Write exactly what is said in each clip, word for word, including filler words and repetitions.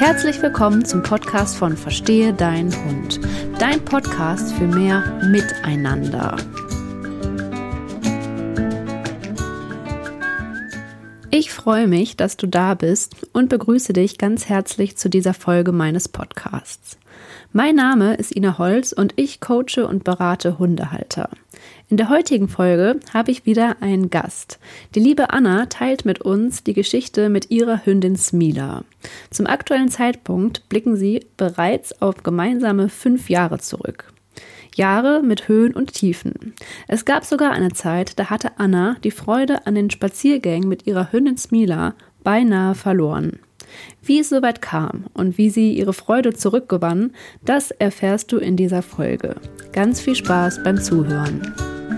Herzlich willkommen zum Podcast von Verstehe deinen Hund. Dein Podcast für mehr Miteinander. Ich freue mich, dass du da bist und begrüße dich ganz herzlich zu dieser Folge meines Podcasts. Mein Name ist Ina Holz und ich coache und berate Hundehalter. In der heutigen Folge habe ich wieder einen Gast. Die liebe Anna teilt mit uns die Geschichte mit ihrer Hündin Smila. Zum aktuellen Zeitpunkt blicken sie bereits auf gemeinsame fünf Jahre zurück. Jahre mit Höhen und Tiefen. Es gab sogar eine Zeit, da hatte Anna die Freude an den Spaziergängen mit ihrer Hündin Smila beinahe verloren. Wie es soweit kam und wie sie ihre Freude zurückgewann, das erfährst du in dieser Folge. Ganz viel Spaß beim Zuhören.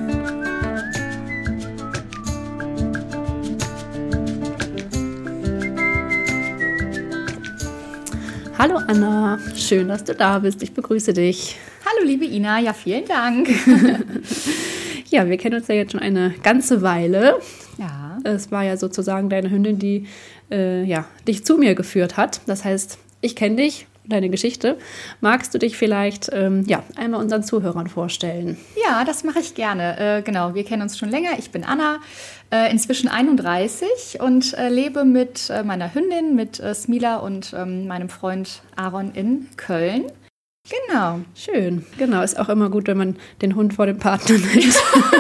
Hallo Anna, schön, dass du da bist. Ich begrüße dich. Hallo liebe Ina, ja vielen Dank. Ja, wir kennen uns ja jetzt schon eine ganze Weile. Ja. Es war ja sozusagen deine Hündin, die äh, ja, dich zu mir geführt hat. Das heißt, ich kenne dich, deine Geschichte. Magst du dich vielleicht ähm, ja, einmal unseren Zuhörern vorstellen? Ja, das mache ich gerne. Äh, genau, wir kennen uns schon länger. Ich bin Anna, äh, inzwischen einunddreißig und äh, lebe mit äh, meiner Hündin, mit äh, Smila und ähm, meinem Freund Aaron in Köln. Genau. Schön. Genau, ist auch immer gut, wenn man den Hund vor dem Partner nimmt.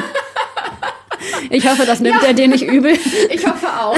Ich hoffe, das nimmt ja. er dir nicht übel. Ich hoffe auch.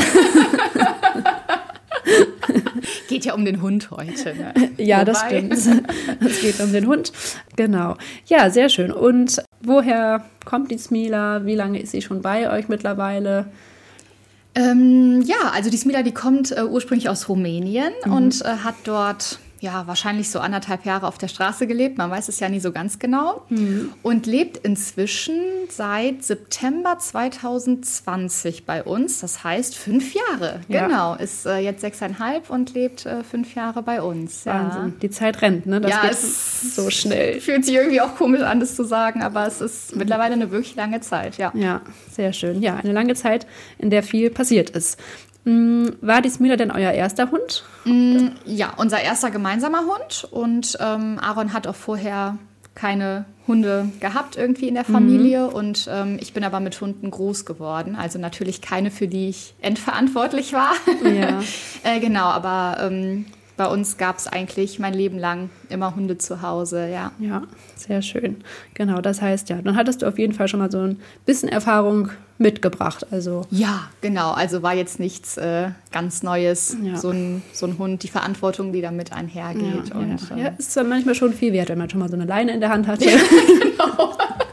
Geht ja um den Hund heute. Ne? Ja, Wobei. Das stimmt. Es geht um den Hund. Genau. Ja, sehr schön. Und woher kommt die Smila? Wie lange ist sie schon bei euch mittlerweile? Ähm, ja, also die Smila, die kommt äh, ursprünglich aus Rumänien mhm. und äh, hat dort ja wahrscheinlich so anderthalb Jahre auf der Straße gelebt. Man weiß es ja nie so ganz genau. Mhm. Und lebt inzwischen seit September zwanzig zwanzig bei uns. Das heißt fünf Jahre. Ja. Genau. Ist äh, jetzt sechseinhalb und lebt äh, fünf Jahre bei uns. Wahnsinn. Ja. Die Zeit rennt, ne? Das ja, geht es so schnell. Fühlt sich irgendwie auch komisch an, das zu sagen, aber es ist mhm. mittlerweile eine wirklich lange Zeit. Ja. Ja, sehr schön. Ja, eine lange Zeit, in der viel passiert ist. War die Smila denn euer erster Hund? Mm, ja, unser erster gemeinsamer Hund. Und ähm, Aaron hat auch vorher keine Hunde gehabt irgendwie in der Familie. Mhm. Und ähm, ich bin aber mit Hunden groß geworden. Also natürlich keine, für die ich endverantwortlich war. Ja. äh, genau, aber ähm, bei uns gab es eigentlich mein Leben lang immer Hunde zu Hause, ja. Ja, sehr schön. Genau, das heißt, ja, dann hattest du auf jeden Fall schon mal so ein bisschen Erfahrung mitgebracht. Also ja, genau. Also war jetzt nichts äh, ganz Neues. Ja. So ein, so ein Hund, die Verantwortung, die damit einhergeht. Ja, und, ja. ja, ist dann manchmal schon viel wert, wenn man schon mal so eine Leine in der Hand hatte. Ja, genau.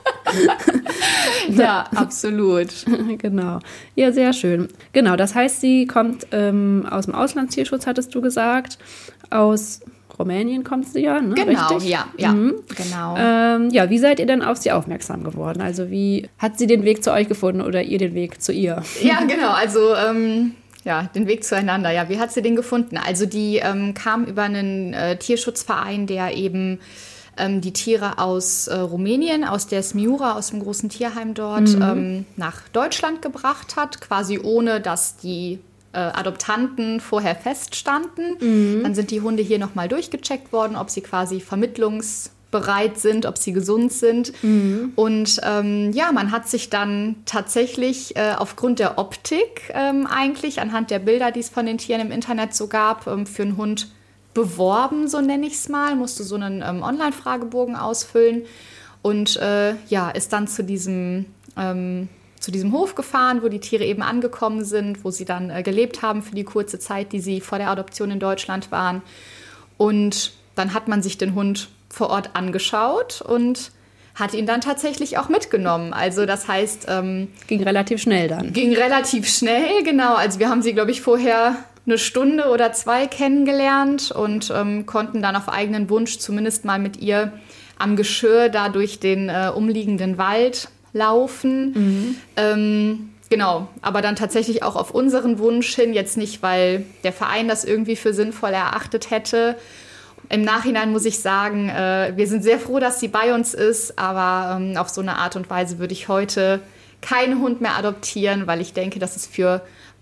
Ja, absolut. Genau. Ja, sehr schön. Genau, das heißt, sie kommt ähm, aus dem Auslandstierschutz, hattest du gesagt. Aus Rumänien kommt sie ja, ne? Genau, Richtig? ja, ja, mhm. genau. Ähm, ja, wie seid ihr denn auf sie aufmerksam geworden? Also wie hat sie den Weg zu euch gefunden oder ihr den Weg zu ihr? Ja, genau, also ähm, ja, den Weg zueinander. Ja, wie hat sie den gefunden? Also die ähm, kam über einen äh, Tierschutzverein, der eben ähm, die Tiere aus äh, Rumänien, aus der Smiura, aus dem großen Tierheim dort, mhm. ähm, nach Deutschland gebracht hat, quasi ohne, dass die äh, Adoptanten vorher feststanden. Mhm. Dann sind die Hunde hier nochmal durchgecheckt worden, ob sie quasi vermittlungsbereit sind, ob sie gesund sind. Mhm. Und ähm, ja, man hat sich dann tatsächlich äh, aufgrund der Optik ähm, eigentlich, anhand der Bilder, die es von den Tieren im Internet so gab, ähm, für einen Hund beworben, so nenne ich es mal, musste so einen ähm, Online-Fragebogen ausfüllen und äh, ja, ist dann zu diesem, ähm, zu diesem Hof gefahren, wo die Tiere eben angekommen sind, wo sie dann äh, gelebt haben für die kurze Zeit, die sie vor der Adoption in Deutschland waren. Und dann hat man sich den Hund vor Ort angeschaut und hat ihn dann tatsächlich auch mitgenommen. Also das heißt... Ähm, ging relativ schnell dann. Ging relativ schnell, genau. Also wir haben sie, glaube ich, vorher eine Stunde oder zwei kennengelernt und ähm, konnten dann auf eigenen Wunsch zumindest mal mit ihr am Geschirr da durch den äh, umliegenden Wald laufen. Mhm. Ähm, genau, aber dann tatsächlich auch auf unseren Wunsch hin, jetzt nicht, weil der Verein das irgendwie für sinnvoll erachtet hätte. Im Nachhinein muss ich sagen, äh, wir sind sehr froh, dass sie bei uns ist, aber ähm, auf so eine Art und Weise würde ich heute keinen Hund mehr adoptieren, weil ich denke, dass es für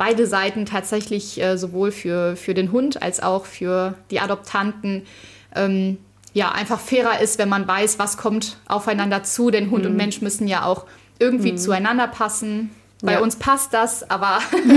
beide Seiten tatsächlich äh, sowohl für, für den Hund als auch für die Adoptanten ähm, ja, einfach fairer ist, wenn man weiß, was kommt aufeinander zu. Denn Hund mhm. und Mensch müssen ja auch irgendwie mhm. zueinander passen. Bei ja. uns passt das, aber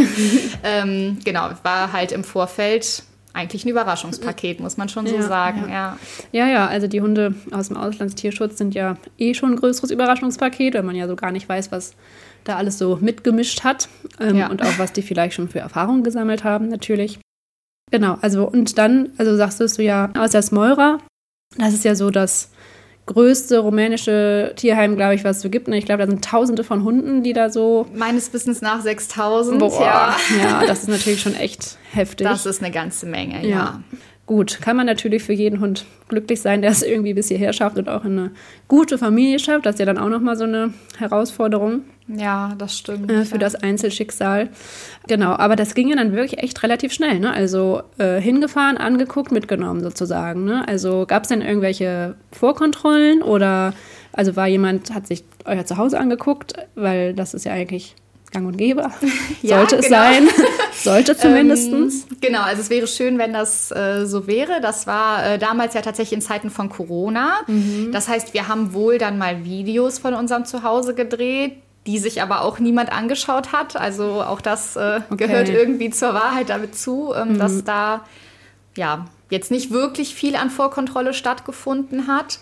ähm, genau, war halt im Vorfeld eigentlich ein Überraschungspaket, muss man schon so ja, sagen. Ja. ja, ja, also die Hunde aus dem Auslandstierschutz sind ja eh schon ein größeres Überraschungspaket, weil man ja so gar nicht weiß, was da alles so mitgemischt hat ähm, ja. und auch was die vielleicht schon für Erfahrungen gesammelt haben, natürlich. Genau, also und dann, also sagst du ja, aus der Smolra, das ist ja so das größte rumänische Tierheim, glaube ich, was es so gibt. Ich glaube, da sind Tausende von Hunden, die da so... Meines Wissens nach sechstausend, Boah, ja. Ja, das ist natürlich schon echt heftig. Das ist eine ganze Menge, ja. ja. Gut, kann man natürlich für jeden Hund glücklich sein, der es irgendwie bis hierher schafft und auch in eine gute Familie schafft. Das ist ja dann auch nochmal so eine Herausforderung. Ja, das stimmt. Äh, für ja. das Einzelschicksal. Genau, aber das ging ja dann wirklich echt relativ schnell, ne? Also äh, hingefahren, angeguckt, mitgenommen sozusagen, ne? Also gab es denn irgendwelche Vorkontrollen oder also war jemand, hat sich euer Zuhause angeguckt, weil das ist ja eigentlich gang und gäbe. Ja, Sollte es genau. sein. Sollte zumindest. Ähm, genau, also es wäre schön, wenn das äh, so wäre. Das war äh, damals ja tatsächlich in Zeiten von Corona. Mhm. Das heißt, wir haben wohl dann mal Videos von unserem Zuhause gedreht, die sich aber auch niemand angeschaut hat. Also auch das äh, okay. gehört irgendwie zur Wahrheit damit zu, ähm, mhm. dass da ja jetzt nicht wirklich viel an Vorkontrolle stattgefunden hat.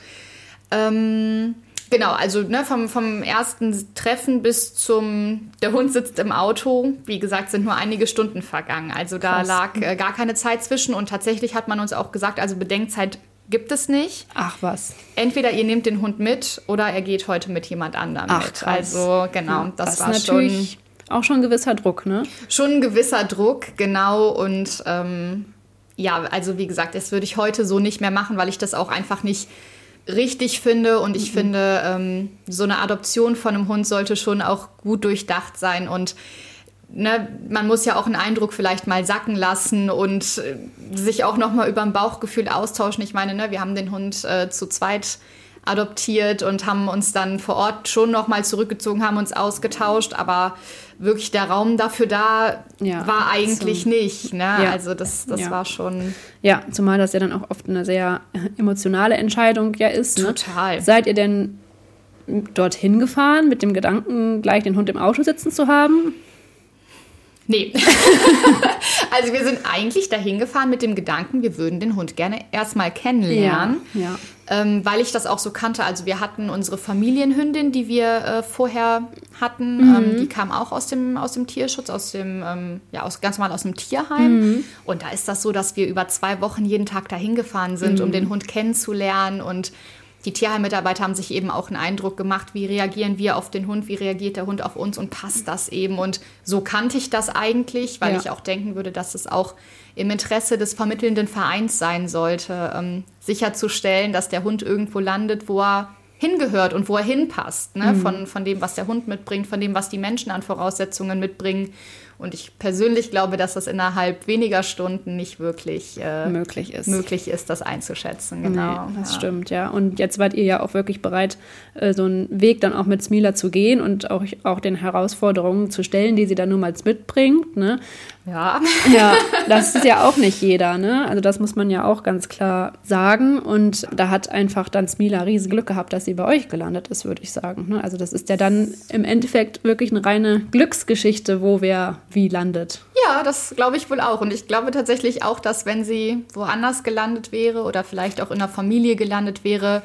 Ähm, Genau, also ne, vom, vom ersten Treffen bis zum, der Hund sitzt im Auto, wie gesagt, sind nur einige Stunden vergangen. Also da Krass. lag äh, gar keine Zeit zwischen und tatsächlich hat man uns auch gesagt, also Bedenkzeit gibt es nicht. Ach was. Entweder ihr nehmt den Hund mit oder er geht heute mit jemand anderem Ach, mit. krass. Also genau, ja, das, das war natürlich schon auch schon ein gewisser Druck, ne? Schon ein gewisser Druck, genau. Und ähm, ja, also wie gesagt, das würde ich heute so nicht mehr machen, weil ich das auch einfach nicht richtig finde und ich mhm. finde, ähm, so eine Adoption von einem Hund sollte schon auch gut durchdacht sein und ne, man muss ja auch einen Eindruck vielleicht mal sacken lassen und äh, sich auch noch mal über ein Bauchgefühl austauschen. Ich meine, ne, wir haben den Hund äh, zu zweit adoptiert und haben uns dann vor Ort schon noch mal zurückgezogen, haben uns ausgetauscht, aber wirklich der Raum dafür da ja, war eigentlich so. nicht. Ne? Ja. Also das, das ja. war schon... Ja, zumal das ja dann auch oft eine sehr emotionale Entscheidung ja ist. Total. Ne? Seid ihr denn dorthin gefahren mit dem Gedanken, gleich den Hund im Auto sitzen zu haben? Nee. Also wir sind eigentlich dahin gefahren mit dem Gedanken, wir würden den Hund gerne erstmal kennenlernen, ja, ja. Ähm, weil ich das auch so kannte. Also wir hatten unsere Familienhündin, die wir äh, vorher hatten, mhm. ähm, die kam auch aus dem, aus dem Tierschutz, aus dem, ähm, ja, aus, ganz normal aus dem Tierheim. Mhm. Und da ist das so, dass wir über zwei Wochen jeden Tag dahin gefahren sind, mhm. um den Hund kennenzulernen und die Tierheimmitarbeiter haben sich eben auch einen Eindruck gemacht, wie reagieren wir auf den Hund, wie reagiert der Hund auf uns und passt das eben. Und so kannte ich das eigentlich, weil ja. ich auch denken würde, dass es auch im Interesse des vermittelnden Vereins sein sollte, ähm, sicherzustellen, dass der Hund irgendwo landet, wo er hingehört und wo er hinpasst. Ne? Mhm. Von, von dem, was der Hund mitbringt, von dem, was die Menschen an Voraussetzungen mitbringen. Und ich persönlich glaube, dass das innerhalb weniger Stunden nicht wirklich äh, möglich ist. möglich ist, das einzuschätzen. Genau. Nee, das ja. stimmt, ja. Und jetzt wart ihr ja auch wirklich bereit, äh, so einen Weg dann auch mit Smila zu gehen und auch, auch den Herausforderungen zu stellen, die sie dann nur mal mitbringt. Ne? Ja. Ja, das ist ja auch nicht jeder, ne? Also das muss man ja auch ganz klar sagen. Und da hat einfach dann Smila riesen Glück gehabt, dass sie bei euch gelandet ist, würde ich sagen. Ne? Also das ist ja dann im Endeffekt wirklich eine reine Glücksgeschichte, wo wer wie landet. Ja, das glaube ich wohl auch. Und ich glaube tatsächlich auch, dass wenn sie woanders gelandet wäre oder vielleicht auch in einer Familie gelandet wäre,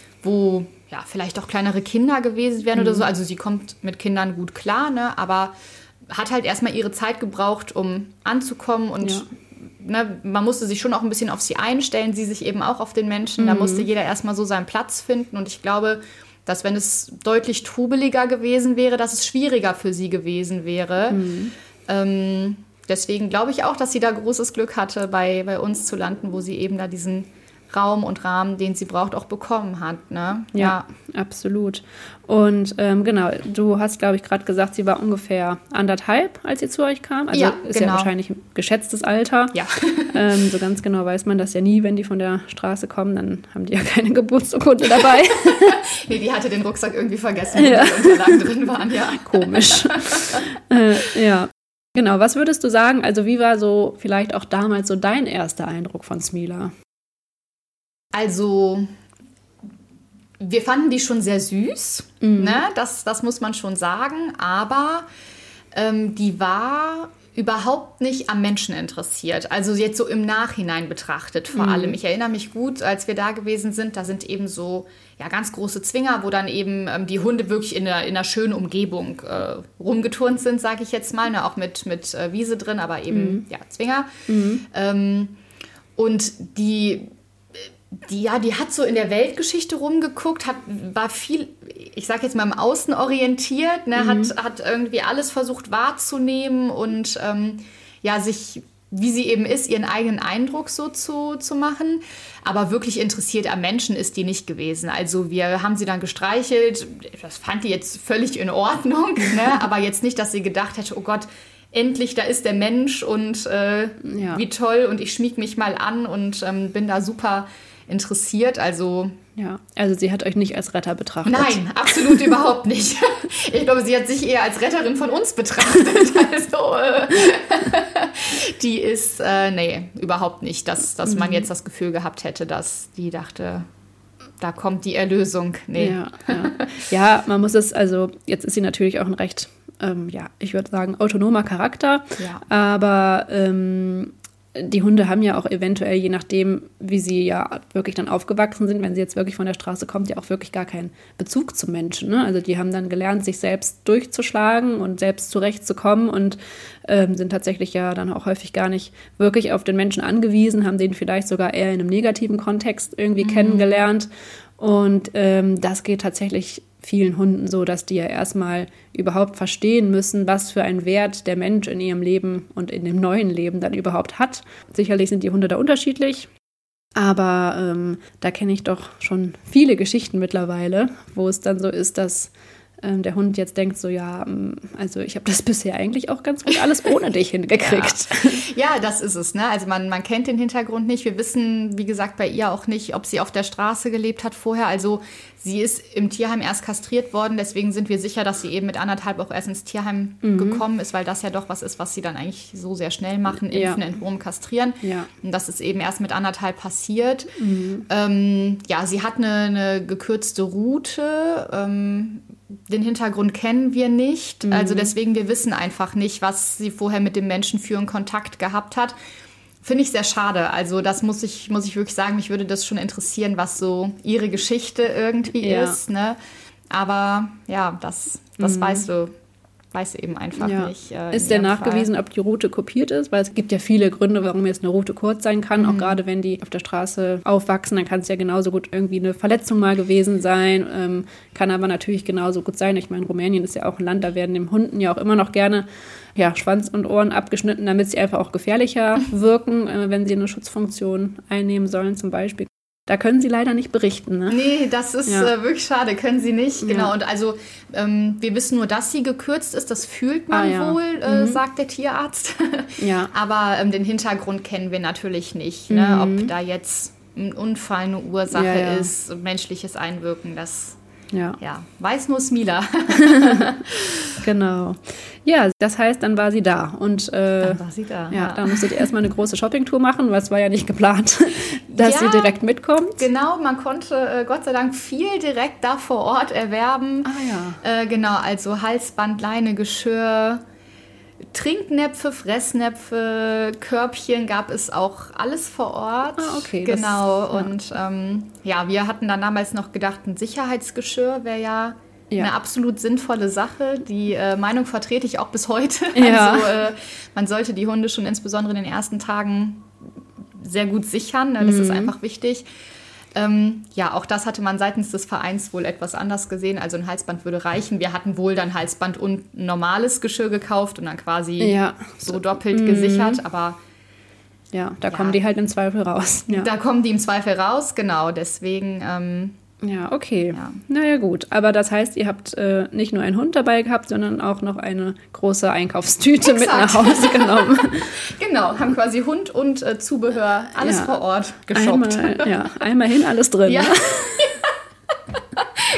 wo ja vielleicht auch kleinere Kinder gewesen wären mhm. oder so. Also sie kommt mit Kindern gut klar, ne? Aber hat halt erstmal ihre Zeit gebraucht, um anzukommen und ja. ne, man musste sich schon auch ein bisschen auf sie einstellen, sie sich eben auch auf den Menschen. Mhm. Da musste jeder erstmal so seinen Platz finden und ich glaube, dass wenn es deutlich trubeliger gewesen wäre, dass es schwieriger für sie gewesen wäre. Mhm. Ähm, deswegen glaube ich auch, dass sie da großes Glück hatte, bei, bei uns zu landen, wo sie eben da diesen Raum und Rahmen, den sie braucht, auch bekommen hat. Ne? Ja, ja, absolut. Und ähm, genau, du hast, glaube ich, gerade gesagt, sie war ungefähr anderthalb, als sie zu euch kam. Also ja, ist genau. ja wahrscheinlich ein geschätztes Alter. Ja. Ähm, so ganz genau weiß man das ja nie, wenn die von der Straße kommen, dann haben die ja keine Geburtsurkunde dabei. Nee, die hatte den Rucksack irgendwie vergessen, wo ja. die Unterlagen drin waren. Ja. Komisch. äh, ja. Genau, was würdest du sagen, also wie war so vielleicht auch damals so dein erster Eindruck von Smila? Also, wir fanden die schon sehr süß, mhm. ne? das, das muss man schon sagen, aber ähm, die war überhaupt nicht am Menschen interessiert. Also jetzt so im Nachhinein betrachtet vor mhm. allem. Ich erinnere mich gut, als wir da gewesen sind, da sind eben so ja, ganz große Zwinger, wo dann eben ähm, die Hunde wirklich in einer, in einer schönen Umgebung äh, rumgeturnt sind, sage ich jetzt mal. Ne? Auch mit, mit äh, Wiese drin, aber eben mhm. ja, Zwinger. Mhm. Ähm, und die... Die, ja, die hat so in der Weltgeschichte rumgeguckt, hat, war viel, ich sag jetzt mal im Außen orientiert, ne, mhm. hat, hat irgendwie alles versucht wahrzunehmen und ähm, ja, sich, wie sie eben ist, ihren eigenen Eindruck so zu, zu machen. Aber wirklich interessiert am Menschen ist die nicht gewesen. Also wir haben sie dann gestreichelt, das fand die jetzt völlig in Ordnung, ne, aber jetzt nicht, dass sie gedacht hätte, oh Gott, endlich, da ist der Mensch und äh, ja. wie toll und ich schmieg mich mal an und ähm, bin da super interessiert, also... Ja, also sie hat euch nicht als Retter betrachtet. Nein, absolut überhaupt nicht. Ich glaube, sie hat sich eher als Retterin von uns betrachtet. Also, äh, die ist, äh, nee, überhaupt nicht, dass, dass man jetzt das Gefühl gehabt hätte, dass die dachte, da kommt die Erlösung. Nee. Ja, ja. ja, man muss es, also jetzt ist sie natürlich auch ein recht, ähm, ja, ich würde sagen, autonomer Charakter, ja. aber ähm, die Hunde haben ja auch eventuell, je nachdem, wie sie ja wirklich dann aufgewachsen sind, wenn sie jetzt wirklich von der Straße kommt, ja auch wirklich gar keinen Bezug zum Menschen. Ne? Also die haben dann gelernt, sich selbst durchzuschlagen und selbst zurechtzukommen und ähm, sind tatsächlich ja dann auch häufig gar nicht wirklich auf den Menschen angewiesen, haben den vielleicht sogar eher in einem negativen Kontext irgendwie mhm. kennengelernt. Und ähm, das geht tatsächlich vielen Hunden so, dass die ja erstmal überhaupt verstehen müssen, was für einen Wert der Mensch in ihrem Leben und in dem neuen Leben dann überhaupt hat. Sicherlich sind die Hunde da unterschiedlich, aber ähm, da kenne ich doch schon viele Geschichten mittlerweile, wo es dann so ist, dass ähm, der Hund jetzt denkt so, ja, also ich habe das bisher eigentlich auch ganz gut alles ohne dich hingekriegt. Ja. ja, das ist es. Ne? Also man, man kennt den Hintergrund nicht. Wir wissen, wie gesagt, bei ihr auch nicht, ob sie auf der Straße gelebt hat vorher. Also sie ist im Tierheim erst kastriert worden. Deswegen sind wir sicher, dass sie eben mit anderthalb auch erst ins Tierheim mhm. gekommen ist, weil das ja doch was ist, was sie dann eigentlich so sehr schnell machen, impfen, ja. entwurmen, kastrieren. Ja. Und das ist eben erst mit anderthalb passiert. Mhm. Ähm, ja, sie hat eine, eine gekürzte Route. Ähm, Den Hintergrund kennen wir nicht. Mhm. Also deswegen, wir wissen einfach nicht, was sie vorher mit dem Menschen für einen Kontakt gehabt hat. Finde ich sehr schade. Also das muss ich, muss ich wirklich sagen, mich würde das schon interessieren, was so ihre Geschichte irgendwie ja. ist. Ne? Aber ja, das, das mhm. weißt du. Weiß eben einfach ja. nicht. Äh, ist der nachgewiesen, Fall. ob die Route kopiert ist? Weil es gibt ja viele Gründe, warum jetzt eine Route kurz sein kann. Mhm. Auch gerade wenn die auf der Straße aufwachsen, dann kann es ja genauso gut irgendwie eine Verletzung mal gewesen sein. Ähm, kann aber natürlich genauso gut sein. Ich meine, Rumänien ist ja auch ein Land, da werden dem Hunden ja auch immer noch gerne ja, Schwanz und Ohren abgeschnitten, damit sie einfach auch gefährlicher wirken, äh, wenn sie eine Schutzfunktion einnehmen sollen zum Beispiel. Da können sie leider nicht berichten. Ne? Nee, das ist ja. äh, wirklich schade, können sie nicht. Genau, ja. und also ähm, wir wissen nur, dass sie gekürzt ist, das fühlt man ah, ja. wohl, äh, mhm. sagt der Tierarzt. ja. Aber ähm, den Hintergrund kennen wir natürlich nicht. Mhm. Ne? Ob da jetzt ein Unfall eine Ursache ja, ja. ist, menschliches Einwirken, das ja. Ja, weiß nur Smila. Genau. Ja, das heißt, dann war sie da. Und äh, dann war sie da. Ja, ja. Da musstet ihr erstmal eine große Shoppingtour machen, weil es war ja nicht geplant, dass ja, sie direkt mitkommt. Genau, man konnte äh, Gott sei Dank viel direkt da vor Ort erwerben. Ah ja. Äh, genau, also Halsband, Leine, Geschirr, Trinknäpfe, Fressnäpfe, Körbchen gab es auch alles vor Ort. Ah, okay. Genau, das, ja. und ähm, ja, wir hatten dann damals noch gedacht, ein Sicherheitsgeschirr wäre ja, ja eine absolut sinnvolle Sache. Die äh, Meinung vertrete ich auch bis heute. Ja. Also äh, man sollte die Hunde schon insbesondere in den ersten Tagen sehr gut sichern, ne? Das mhm. ist einfach wichtig. Ähm, ja, auch das hatte man seitens des Vereins wohl etwas anders gesehen. Also ein Halsband würde reichen. Wir hatten wohl dann Halsband und ein normales Geschirr gekauft und dann quasi ja. so doppelt mhm. gesichert. Aber ja, da ja. kommen die halt im Zweifel raus. Ja. Da kommen die im Zweifel raus, genau. Deswegen ähm, ja, okay. Ja. Naja, gut. Aber das heißt, ihr habt äh, nicht nur einen Hund dabei gehabt, sondern auch noch eine große Einkaufstüte Exakt. mit nach Hause genommen. Genau, haben quasi Hund und äh, Zubehör, alles ja. vor Ort geshoppt. Einmal, ja, einmal hin, alles drin. Ja.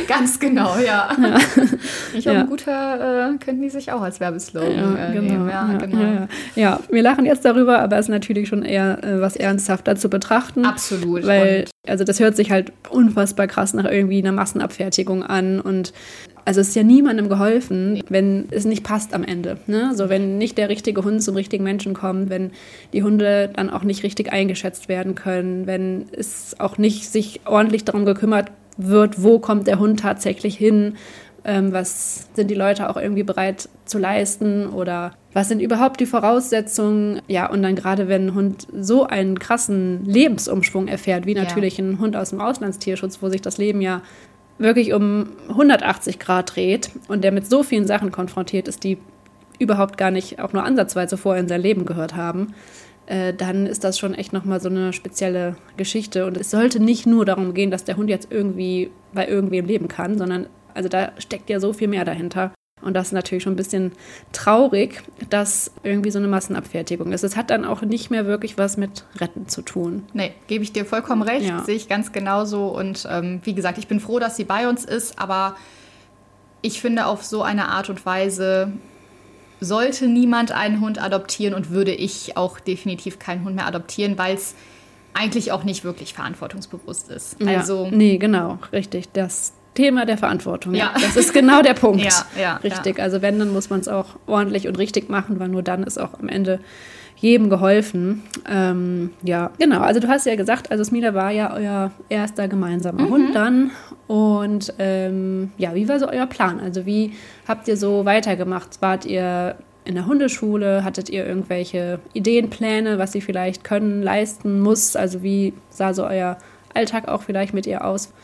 Ganz genau, ja. ja. Ich glaube, ja. ein guter äh, könnten die sich auch als Werbeslogan ja, äh, genau, nehmen. Ja, ja, genau. Ja, ja. ja, wir lachen jetzt darüber, aber es ist natürlich schon eher äh, was ernsthafter zu betrachten. Absolut. Weil, also das hört sich halt unfassbar krass nach irgendwie einer Massenabfertigung an und also es ist ja niemandem geholfen, wenn es nicht passt am Ende. Ne? So, wenn nicht der richtige Hund zum richtigen Menschen kommt, wenn die Hunde dann auch nicht richtig eingeschätzt werden können, wenn es auch nicht sich ordentlich darum gekümmert wird, wo kommt der Hund tatsächlich hin, ähm, was sind die Leute auch irgendwie bereit zu leisten oder was sind überhaupt die Voraussetzungen. Ja, und dann gerade, wenn ein Hund so einen krassen Lebensumschwung erfährt, wie natürlich ja. ein Hund aus dem Auslandstierschutz, wo sich das Leben ja wirklich um hundertachtzig Grad dreht und der mit so vielen Sachen konfrontiert ist, die überhaupt gar nicht auch nur ansatzweise vorher in sein Leben gehört haben, äh, dann ist das schon echt nochmal so eine spezielle Geschichte. Und es sollte nicht nur darum gehen, dass der Hund jetzt irgendwie bei irgendwem leben kann, sondern also da steckt ja so viel mehr dahinter. Und das ist natürlich schon ein bisschen traurig, dass irgendwie so eine Massenabfertigung ist. Es hat dann auch nicht mehr wirklich was mit Retten zu tun. Nee, gebe ich dir vollkommen recht, ja. Sehe ich ganz genauso. Und ähm, wie gesagt, ich bin froh, dass sie bei uns ist, aber ich finde, auf so eine Art und Weise sollte niemand einen Hund adoptieren und würde ich auch definitiv keinen Hund mehr adoptieren, weil es eigentlich auch nicht wirklich verantwortungsbewusst ist. Ja, also, nee, genau, richtig, das Thema der Verantwortung. Ja. Das ist genau der Punkt. Ja, ja, richtig. Ja. Also wenn, dann muss man es auch ordentlich und richtig machen, weil nur dann ist auch am Ende jedem geholfen. Ähm, ja, genau. Also du hast ja gesagt, also Smila war ja euer erster gemeinsamer mhm. Hund dann. Und ähm, ja, wie war so euer Plan? Also wie habt ihr so weitergemacht? Wart ihr in der Hundeschule? Hattet ihr irgendwelche Ideen, Pläne, was sie vielleicht können, leisten muss? Also wie sah so euer Alltag auch vielleicht mit ihr aus?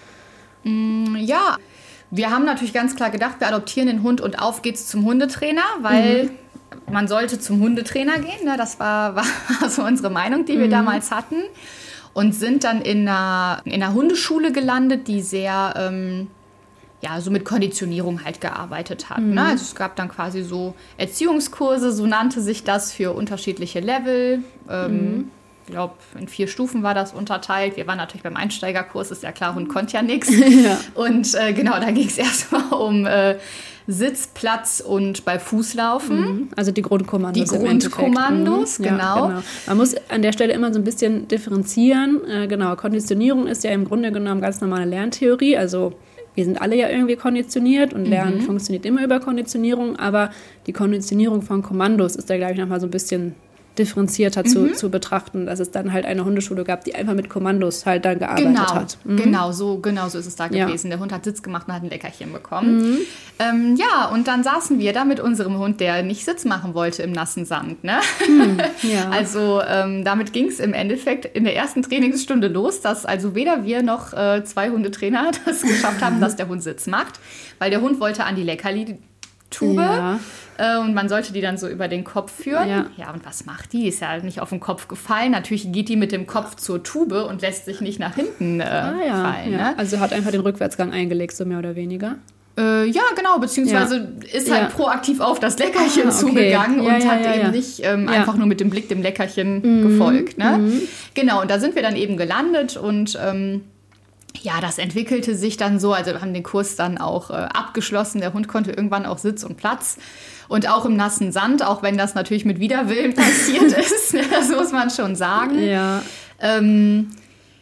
Ja, wir haben natürlich ganz klar gedacht, wir adoptieren den Hund und auf geht's zum Hundetrainer, weil mhm. man sollte zum Hundetrainer gehen. Ne? Das war, war so unsere Meinung, die wir mhm. damals hatten. Und sind dann in einer, in einer Hundeschule gelandet, die sehr ähm, ja, so mit Konditionierung halt gearbeitet hat. Mhm. Ne? Also es gab dann quasi so Erziehungskurse, so nannte sich das, für unterschiedliche Level. Ähm, mhm. Ich glaube, in vier Stufen war das unterteilt. Wir waren natürlich beim Einsteigerkurs, ist ja klar, Hund konnte ja nichts. Ja. Und äh, genau, da ging es erstmal um äh, Sitz, Platz und bei Fußlaufen. Mhm. Also die Grundkommandos. Die Grundkommandos, mhm. genau. Ja, genau. Man muss an der Stelle immer so ein bisschen differenzieren. Äh, genau, Konditionierung ist ja im Grunde genommen ganz normale Lerntheorie. Also wir sind alle ja irgendwie konditioniert und Lernen mhm. funktioniert immer über Konditionierung. Aber die Konditionierung von Kommandos ist da, glaube ich, nochmal so ein bisschen differenzierter zu, mhm. zu betrachten, dass es dann halt eine Hundeschule gab, die einfach mit Kommandos halt dann gearbeitet genau, hat. Mhm. Genau, so, genau so ist es da gewesen. Ja. Der Hund hat Sitz gemacht und hat ein Leckerchen bekommen. Mhm. Ähm, ja, und dann saßen wir da mit unserem Hund, der nicht Sitz machen wollte im nassen Sand. Ne? Mhm. Ja. Also ähm, damit ging es im Endeffekt in der ersten Trainingsstunde los, dass also weder wir noch äh, zwei Hundetrainer das geschafft haben, dass der Hund Sitz macht, weil der Hund wollte an die Leckerli-Tube. Ja. Und man sollte die dann so über den Kopf führen. Ja. ja, und was macht die? Ist ja nicht auf den Kopf gefallen. Natürlich geht die mit dem Kopf zur Tube und lässt sich nicht nach hinten äh, ah, ja, fallen. Ja. Ne? Also hat einfach den Rückwärtsgang eingelegt, so mehr oder weniger. Äh, ja, genau. Beziehungsweise ja. ist halt ja. proaktiv auf das Leckerchen ah, okay. zugegangen ja, und ja, hat ja, eben ja. nicht ähm, ja. einfach nur mit dem Blick dem Leckerchen mhm. gefolgt. Ne? Mhm. Genau, und da sind wir dann eben gelandet und ähm, ja, das entwickelte sich dann so, also wir haben den Kurs dann auch äh, abgeschlossen. Der Hund konnte irgendwann auch Sitz und Platz. Und auch im nassen Sand, auch wenn das natürlich mit Widerwillen passiert ist, das muss man schon sagen. Ja, ähm,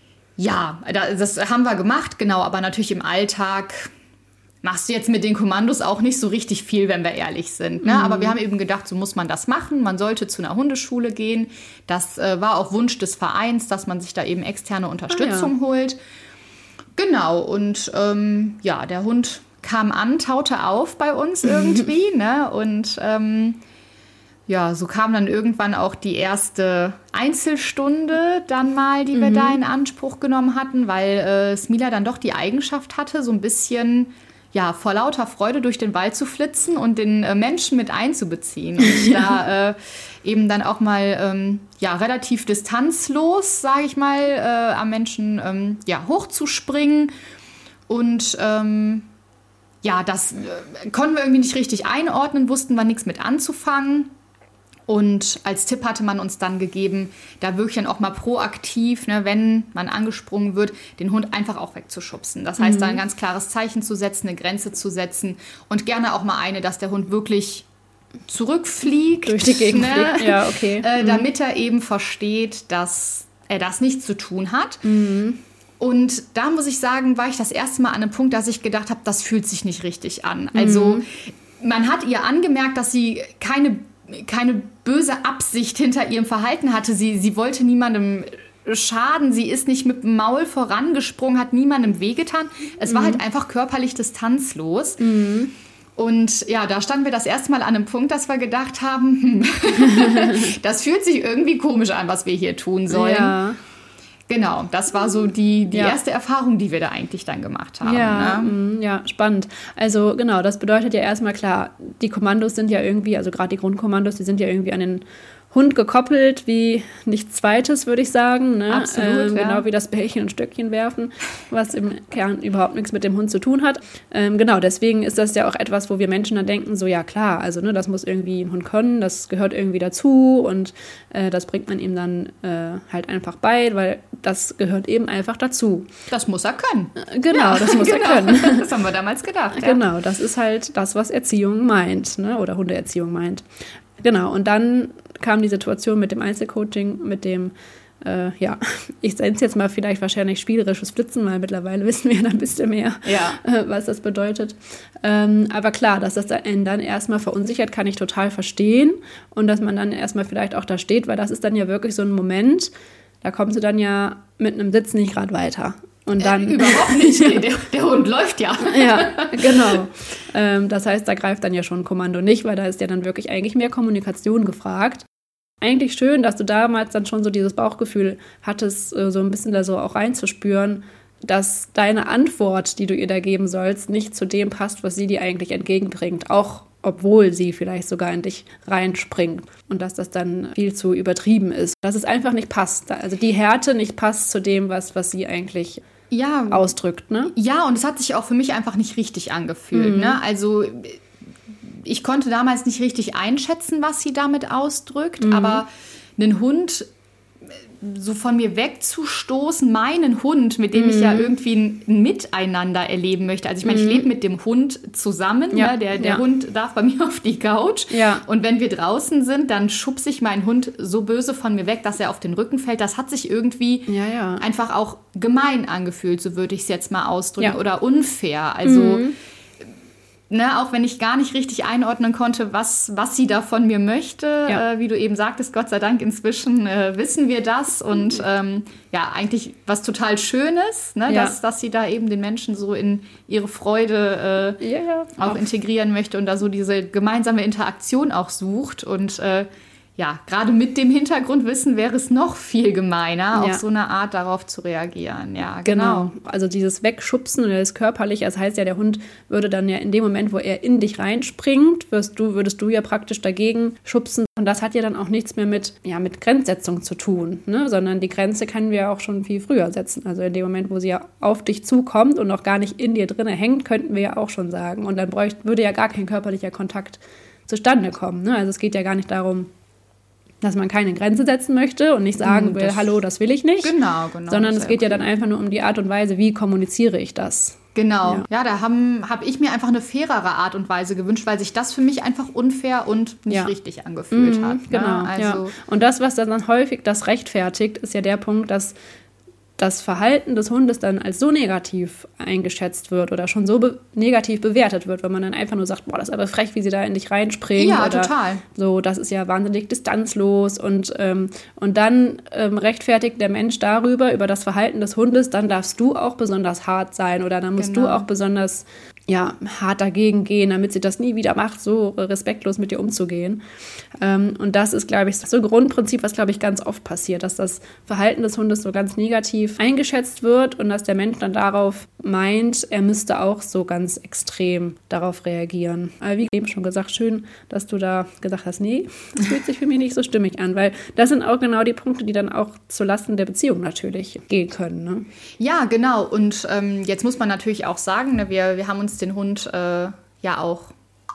ja, das haben wir gemacht, genau, aber natürlich im Alltag machst du jetzt mit den Kommandos auch nicht so richtig viel, wenn wir ehrlich sind. Ne? Mhm. Aber wir haben eben gedacht, so muss man das machen. Man sollte zu einer Hundeschule gehen. Das äh, war auch Wunsch des Vereins, dass man sich da eben externe Unterstützung ah, ja. holt. Genau, und ähm, ja, der Hund kam an, taute auf bei uns irgendwie, ne? Und ähm, ja, so kam dann irgendwann auch die erste Einzelstunde dann mal, die wir mhm. da in Anspruch genommen hatten, weil äh, Smila dann doch die Eigenschaft hatte, so ein bisschen ja, vor lauter Freude durch den Wald zu flitzen und den äh, Menschen mit einzubeziehen. Und ja. da äh, eben dann auch mal ähm, ja, relativ distanzlos, sage ich mal, äh, am Menschen ähm, ja, hochzuspringen. Und ähm, ja, das äh, konnten wir irgendwie nicht richtig einordnen, wussten wir nichts mit anzufangen. Und als Tipp hatte man uns dann gegeben, da wirklich dann auch mal proaktiv, ne, wenn man angesprungen wird, den Hund einfach auch wegzuschubsen. Das heißt, mhm. da ein ganz klares Zeichen zu setzen, eine Grenze zu setzen und gerne auch mal eine, dass der Hund wirklich zurückfliegt. Durch die Gegend ne? fliegt, ja, okay. Äh, mhm. damit er eben versteht, dass er das nicht zu tun hat. Mhm. Und da muss ich sagen, war ich das erste Mal an einem Punkt, dass ich gedacht habe, das fühlt sich nicht richtig an. Also mhm. man hat ihr angemerkt, dass sie keine keine böse Absicht hinter ihrem Verhalten hatte. Sie, sie wollte niemandem schaden. Sie ist nicht mit dem Maul vorangesprungen, hat niemandem wehgetan. Es mhm. war halt einfach körperlich distanzlos. Mhm. Und ja, da standen wir das erste Mal an einem Punkt, dass wir gedacht haben, hm, das fühlt sich irgendwie komisch an, was wir hier tun sollen. Ja. Genau, das war so die, die ja. erste Erfahrung, die wir da eigentlich dann gemacht haben. Ja, ne? mh, ja, spannend. Also genau, das bedeutet ja erstmal klar, die Kommandos sind ja irgendwie, also gerade die Grundkommandos, die sind ja irgendwie an den Hund gekoppelt wie nichts Zweites, würde ich sagen. Ne? Absolut, ähm, ja. Genau wie das Bällchen und Stöckchen werfen, was im Kern überhaupt nichts mit dem Hund zu tun hat. Ähm, genau, deswegen ist das ja auch etwas, wo wir Menschen dann denken, so ja klar, also ne, das muss irgendwie ein Hund können, das gehört irgendwie dazu und äh, das bringt man ihm dann äh, halt einfach bei, weil das gehört eben einfach dazu. Das muss er können. Äh, genau, ja, das muss genau. er können. Das haben wir damals gedacht. Ja. Genau, das ist halt das, was Erziehung meint, ne? Oder Hundeerziehung meint. Genau, und dann kam die Situation mit dem Einzelcoaching, mit dem, äh, ja, ich nenne es jetzt mal vielleicht wahrscheinlich spielerisches Flitzen, weil mittlerweile wissen wir dann ein bisschen mehr, ja. äh, was das bedeutet. Ähm, aber klar, dass das einen dann erstmal verunsichert, kann ich total verstehen. Und dass man dann erstmal vielleicht auch da steht, weil das ist dann ja wirklich so ein Moment, da kommst du dann ja mit einem Sitz nicht gerade weiter. Und dann, äh, überhaupt nicht. Der, der Hund läuft ja. Ja, genau. Ähm, das heißt, da greift dann ja schon ein Kommando nicht, weil da ist ja dann wirklich eigentlich mehr Kommunikation gefragt. Eigentlich schön, dass du damals dann schon so dieses Bauchgefühl hattest, äh, so ein bisschen da so auch reinzuspüren, dass deine Antwort, die du ihr da geben sollst, nicht zu dem passt, was sie dir eigentlich entgegenbringt. Auch obwohl sie vielleicht sogar in dich reinspringt und dass das dann viel zu übertrieben ist. Dass es einfach nicht passt. Also die Härte nicht passt zu dem, was, was sie eigentlich ja. ausdrückt, ne? Ja, und es hat sich auch für mich einfach nicht richtig angefühlt, mhm. ne? Also ich konnte damals nicht richtig einschätzen, was sie damit ausdrückt, mhm. aber einen Hund so von mir wegzustoßen, meinen Hund, mit dem mhm. ich ja irgendwie ein, ein Miteinander erleben möchte. Also ich meine, mhm. ich lebe mit dem Hund zusammen. Ja. Ne? Der, der ja. Hund darf bei mir auf die Couch. Ja. Und wenn wir draußen sind, dann schubse ich meinen Hund so böse von mir weg, dass er auf den Rücken fällt. Das hat sich irgendwie ja, ja. einfach auch gemein angefühlt, so würde ich es jetzt mal ausdrücken. Ja. Oder unfair. Also mhm. Ne, auch wenn ich gar nicht richtig einordnen konnte, was, was sie da von mir möchte. Ja. Äh, wie du eben sagtest, Gott sei Dank inzwischen äh, wissen wir das. Und ähm, ja, eigentlich was total Schönes, ne, ja. dass, dass sie da eben den Menschen so in ihre Freude äh, ja. auch integrieren möchte und da so diese gemeinsame Interaktion auch sucht. Und äh, ja, gerade mit dem Hintergrundwissen wäre es noch viel gemeiner, ja. auf so eine Art darauf zu reagieren. Ja, genau. genau. Also dieses Wegschubsen oder das Körperliche, das heißt ja, der Hund würde dann ja in dem Moment, wo er in dich reinspringt, wirst du, würdest du ja praktisch dagegen schubsen. Und das hat ja dann auch nichts mehr mit, ja, mit Grenzsetzung zu tun, ne? Sondern die Grenze können wir auch schon viel früher setzen. Also in dem Moment, wo sie ja auf dich zukommt und noch gar nicht in dir drinne hängt, könnten wir ja auch schon sagen. Und dann bräuchte, würde ja gar kein körperlicher Kontakt zustande kommen. Ne? Also es geht ja gar nicht darum, dass man keine Grenze setzen möchte und nicht sagen will, hallo, das will ich nicht. Genau, genau. Sondern es geht ja dann einfach nur um die Art und Weise, wie kommuniziere ich das. Genau. Ja, ja da habe hab ich mir einfach eine fairere Art und Weise gewünscht, weil sich das für mich einfach unfair und nicht ja. richtig angefühlt mhm, hat. Genau. Ne? Also ja. Und das, was dann häufig das rechtfertigt, ist ja der Punkt, dass das Verhalten des Hundes dann als so negativ eingeschätzt wird oder schon so be- negativ bewertet wird, wenn man dann einfach nur sagt, boah, das ist aber frech, wie sie da in dich reinspringt. Ja, oder total. So, das ist ja wahnsinnig distanzlos. Und, ähm, und dann ähm, rechtfertigt der Mensch darüber, über das Verhalten des Hundes, dann darfst du auch besonders hart sein oder dann musst genau. du auch besonders ja, hart dagegen gehen, damit sie das nie wieder macht, so respektlos mit dir umzugehen. Ähm, und das ist, glaube ich, so ein Grundprinzip, was, glaube ich, ganz oft passiert, dass das Verhalten des Hundes so ganz negativ eingeschätzt wird und dass der Mensch dann darauf meint, er müsste auch so ganz extrem darauf reagieren. Aber wie eben schon gesagt, schön, dass du da gesagt hast, nee, das fühlt sich für mich nicht so stimmig an, weil das sind auch genau die Punkte, die dann auch zulasten der Beziehung natürlich gehen können. Ne? Ja, genau. Und ähm, jetzt muss man natürlich auch sagen, ne, wir, wir haben uns den Hund äh, ja auch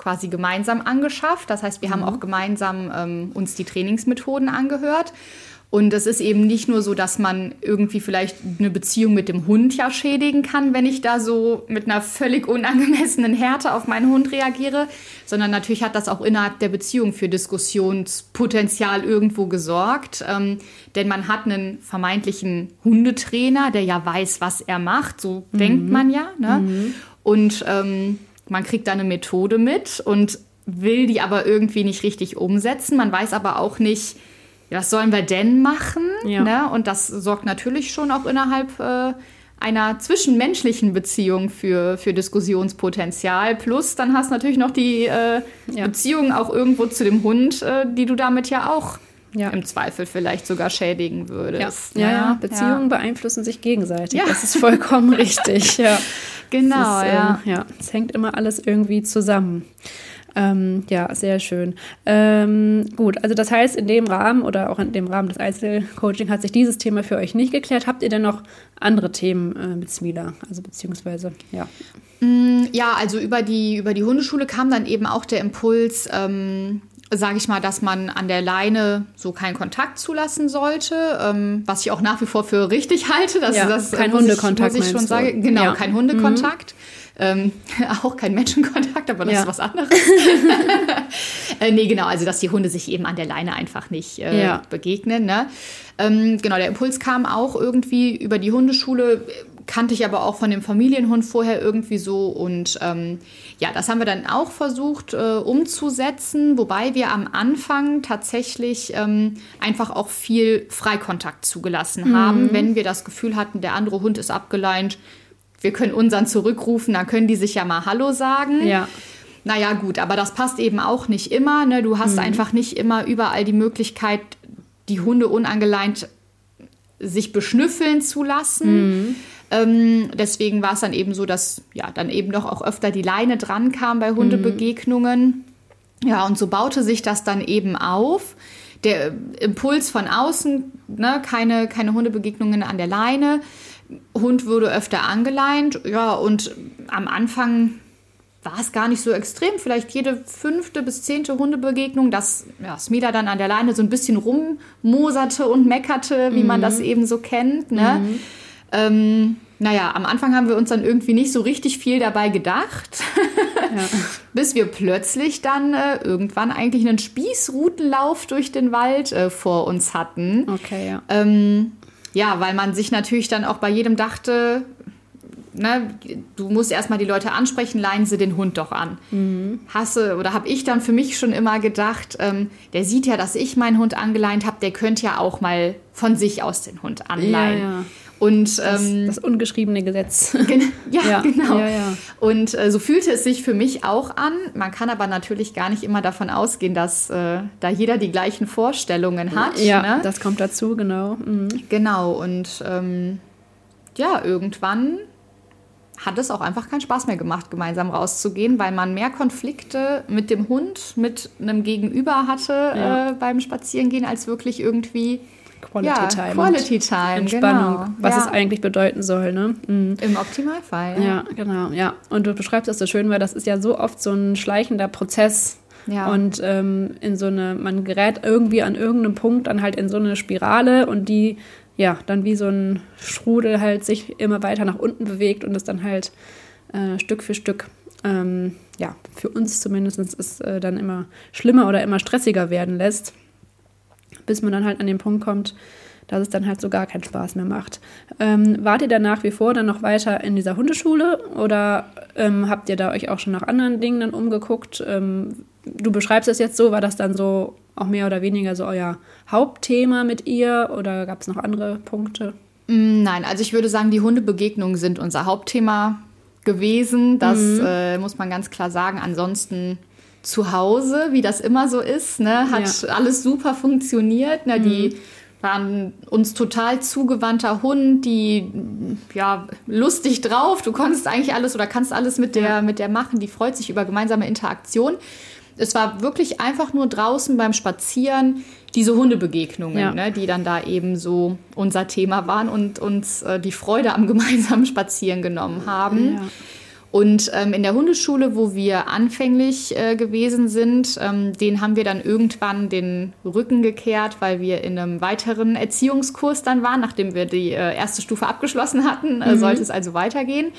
quasi gemeinsam angeschafft. Das heißt, wir mhm. haben auch gemeinsam ähm, uns die Trainingsmethoden angehört. Und es ist eben nicht nur so, dass man irgendwie vielleicht eine Beziehung mit dem Hund ja schädigen kann, wenn ich da so mit einer völlig unangemessenen Härte auf meinen Hund reagiere, sondern natürlich hat das auch innerhalb der Beziehung für Diskussionspotenzial irgendwo gesorgt. Ähm, denn man hat einen vermeintlichen Hundetrainer, der ja weiß, was er macht, so mhm. denkt man ja. Ne? Mhm. Und ähm, man kriegt da eine Methode mit und will die aber irgendwie nicht richtig umsetzen. Man weiß aber auch nicht, was sollen wir denn machen? Ja. Ne? Und das sorgt natürlich schon auch innerhalb äh, einer zwischenmenschlichen Beziehung für, für Diskussionspotenzial. Plus dann hast du natürlich noch die äh, ja. Beziehung auch irgendwo zu dem Hund, äh, die du damit ja auch ja. im Zweifel vielleicht sogar schädigen würdest. Ja, ja, ja. Beziehungen ja. beeinflussen sich gegenseitig. Ja. Das ist vollkommen richtig. Ja. Genau, ist, ja. Äh, ja. Es hängt immer alles irgendwie zusammen. Ähm, ja, sehr schön. Ähm, gut, also das heißt, in dem Rahmen oder auch in dem Rahmen des Einzelcoaching hat sich dieses Thema für euch nicht geklärt. Habt ihr denn noch andere Themen äh, mit Smila? Also beziehungsweise, ja. Ja, also über die, über die Hundeschule kam dann eben auch der Impuls, ähm, sage ich mal, dass man an der Leine so keinen Kontakt zulassen sollte, ähm, was ich auch nach wie vor für richtig halte. Dass, ja, das, kein Hundekontakt, ich, muss ich schon sagen. Genau, ja. kein Hundekontakt. Mhm. Ähm, auch kein Menschenkontakt, aber das ja. ist was anderes. äh, nee, genau, also dass die Hunde sich eben an der Leine einfach nicht äh, ja. begegnen. Ne? Ähm, genau, der Impuls kam auch irgendwie über die Hundeschule, kannte ich aber auch von dem Familienhund vorher irgendwie so. Und ähm, ja, das haben wir dann auch versucht äh, umzusetzen, wobei wir am Anfang tatsächlich ähm, einfach auch viel Freikontakt zugelassen mhm. haben, wenn wir das Gefühl hatten, der andere Hund ist abgeleint. Wir können unseren zurückrufen, dann können die sich ja mal Hallo sagen. Ja. Naja, gut, aber das passt eben auch nicht immer. Ne? Du hast mhm. einfach nicht immer überall die Möglichkeit, die Hunde unangeleint sich beschnüffeln zu lassen. Mhm. Ähm, deswegen war es dann eben so, dass ja dann eben doch auch öfter die Leine dran kam bei Hundebegegnungen. Mhm. Ja, und so baute sich das dann eben auf. Der Impuls von außen, ne? keine, keine Hundebegegnungen an der Leine. Hund wurde öfter angeleint, ja, und am Anfang war es gar nicht so extrem. Vielleicht jede fünfte bis zehnte Hundebegegnung, dass ja, Smila dann an der Leine so ein bisschen rummoserte und meckerte, wie mhm. man das eben so kennt. Ne? Mhm. Ähm, naja, am Anfang haben wir uns dann irgendwie nicht so richtig viel dabei gedacht, ja. bis wir plötzlich dann äh, irgendwann eigentlich einen Spießrutenlauf durch den Wald äh, vor uns hatten. Okay, ja. Ähm, Ja, weil man sich natürlich dann auch bei jedem dachte, ne, du musst erstmal die Leute ansprechen, leihen sie den Hund doch an. Mhm. Hasse oder habe ich dann für mich schon immer gedacht, ähm, der sieht ja, dass ich meinen Hund angeleint habe, der könnte ja auch mal von sich aus den Hund anleihen. Ja, ja. Und, das, ähm, das ungeschriebene Gesetz. Gen- ja, ja, genau. Ja, ja. Und äh, so fühlte es sich für mich auch an. Man kann aber natürlich gar nicht immer davon ausgehen, dass äh, da jeder die gleichen Vorstellungen hat. Ja, ne? Das kommt dazu, genau. Mhm. Genau, und ähm, ja, irgendwann hat es auch einfach keinen Spaß mehr gemacht, gemeinsam rauszugehen, weil man mehr Konflikte mit dem Hund, mit einem Gegenüber hatte ja. äh, beim Spazierengehen, als wirklich irgendwie Quality ja, Time. Quality Time, Entspannung, genau. was ja. es eigentlich bedeuten soll. Ne? Mhm. Im Optimalfall. Ja. ja, genau. Ja. Und du beschreibst das so schön, weil das ist ja so oft so ein schleichender Prozess. Ja. Und ähm, in so eine, man gerät irgendwie an irgendeinem Punkt dann halt in so eine Spirale und die ja dann wie so ein Strudel halt sich immer weiter nach unten bewegt und es dann halt äh, Stück für Stück ähm, ja, für uns zumindest ist äh, dann immer schlimmer oder immer stressiger werden lässt, bis man dann halt an den Punkt kommt, dass es dann halt so gar keinen Spaß mehr macht. Ähm, wart ihr dann nach wie vor dann noch weiter in dieser Hundeschule oder ähm, habt ihr da euch auch schon nach anderen Dingen dann umgeguckt? Ähm, du beschreibst es jetzt so, war das dann so auch mehr oder weniger so euer Hauptthema mit ihr oder gab es noch andere Punkte? Nein, also ich würde sagen, die Hundebegegnungen sind unser Hauptthema gewesen. Das mhm. äh, muss man ganz klar sagen. Ansonsten zu Hause, wie das immer so ist, ne, hat ja. alles super funktioniert. Ne, mhm. Die waren uns total zugewandter Hund, die ja lustig drauf. Du konntest eigentlich alles oder kannst alles mit der, ja. mit der machen. Die freut sich über gemeinsame Interaktion. Es war wirklich einfach nur draußen beim Spazieren diese Hundebegegnungen, ja. ne, die dann da eben so unser Thema waren und uns äh, die Freude am gemeinsamen Spazieren genommen haben. Ja. Und ähm, in der Hundeschule, wo wir anfänglich äh, gewesen sind, ähm, den haben wir dann irgendwann den Rücken gekehrt, weil wir in einem weiteren Erziehungskurs dann waren. Nachdem wir die äh, erste Stufe abgeschlossen hatten, äh, mhm. sollte es also weitergehen.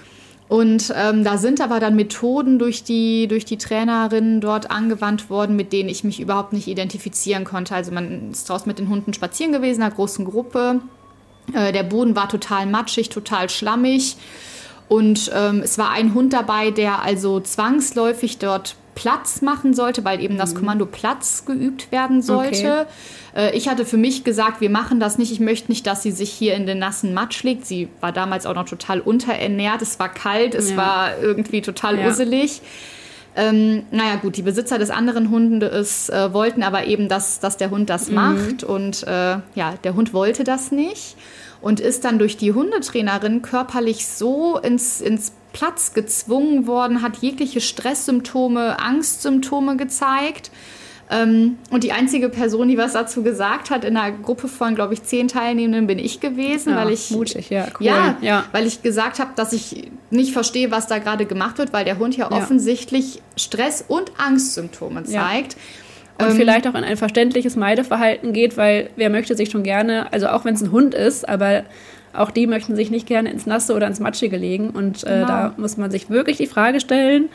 Und ähm, da sind aber dann Methoden durch die, durch die Trainerinnen dort angewandt worden, mit denen ich mich überhaupt nicht identifizieren konnte. Also man ist draußen mit den Hunden spazieren gewesen, in einer großen Gruppe. Äh, der Boden war total matschig, total schlammig. Und ähm, es war ein Hund dabei, der also zwangsläufig dort Platz machen sollte, weil eben mhm. das Kommando Platz geübt werden sollte. Okay. Äh, ich hatte für mich gesagt, wir machen das nicht. Ich möchte nicht, dass sie sich hier in den nassen Matsch legt. Sie war damals auch noch total unterernährt. Es war kalt, es ja. war irgendwie total ja. usselig. Ähm, naja gut, die Besitzer des anderen Hundes äh, wollten aber eben, dass, dass der Hund das mhm. macht. Und äh, ja, der Hund wollte das nicht. Und ist dann durch die Hundetrainerin körperlich so ins, ins Platz gezwungen worden, hat jegliche Stresssymptome, Angstsymptome gezeigt. Ähm, und die einzige Person, die was dazu gesagt hat, in einer Gruppe von, glaube ich, zehn Teilnehmenden bin ich gewesen. Ja, weil ich, mutig, ja, cool. Ja, ja, weil ich gesagt habe, dass ich nicht verstehe, was da gerade gemacht wird, weil der Hund ja, ja. offensichtlich Stress- und Angstsymptome zeigt. Ja. Und vielleicht auch in ein verständliches Meideverhalten geht, weil wer möchte sich schon gerne, also auch wenn es ein Hund ist, aber auch die möchten sich nicht gerne ins Nasse oder ins Matschige legen. Und äh, genau. da muss man sich wirklich die Frage stellen,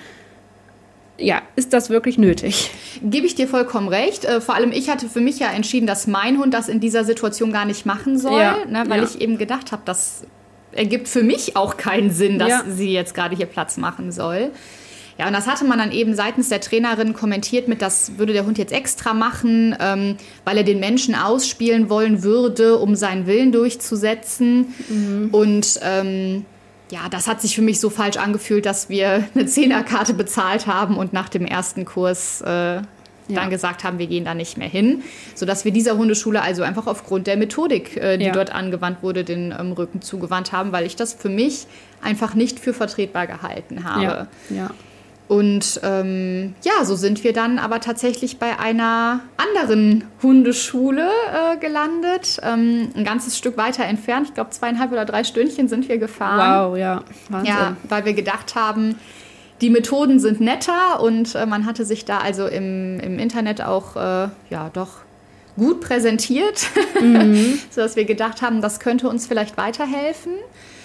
ja, ist das wirklich nötig? Gebe ich dir vollkommen recht. Äh, vor allem ich hatte für mich ja entschieden, dass mein Hund das in dieser Situation gar nicht machen soll, ja. ne, weil ja. ich eben gedacht habe, das ergibt für mich auch keinen Sinn, dass ja. sie jetzt gerade hier Platz machen soll. Ja, und das hatte man dann eben seitens der Trainerin kommentiert mit, das würde der Hund jetzt extra machen, ähm, weil er den Menschen ausspielen wollen würde, um seinen Willen durchzusetzen. Mhm. Und ähm, ja, das hat sich für mich so falsch angefühlt, dass wir eine Zehnerkarte bezahlt haben und nach dem ersten Kurs äh, ja. dann gesagt haben, wir gehen da nicht mehr hin. Sodass wir dieser Hundeschule also einfach aufgrund der Methodik, äh, die ja. dort angewandt wurde, den ähm, Rücken zugewandt haben, weil ich das für mich einfach nicht für vertretbar gehalten habe. Ja, ja. Und ähm, ja, so sind wir dann aber tatsächlich bei einer anderen Hundeschule äh, gelandet. Ähm, ein ganzes Stück weiter entfernt. Ich glaube, zweieinhalb oder drei Stündchen sind wir gefahren. Wow, ja, Wahnsinn. Ja, weil wir gedacht haben, die Methoden sind netter. Und äh, man hatte sich da also im, im Internet auch äh, ja doch gut präsentiert. Mhm. Sodass wir gedacht haben, das könnte uns vielleicht weiterhelfen.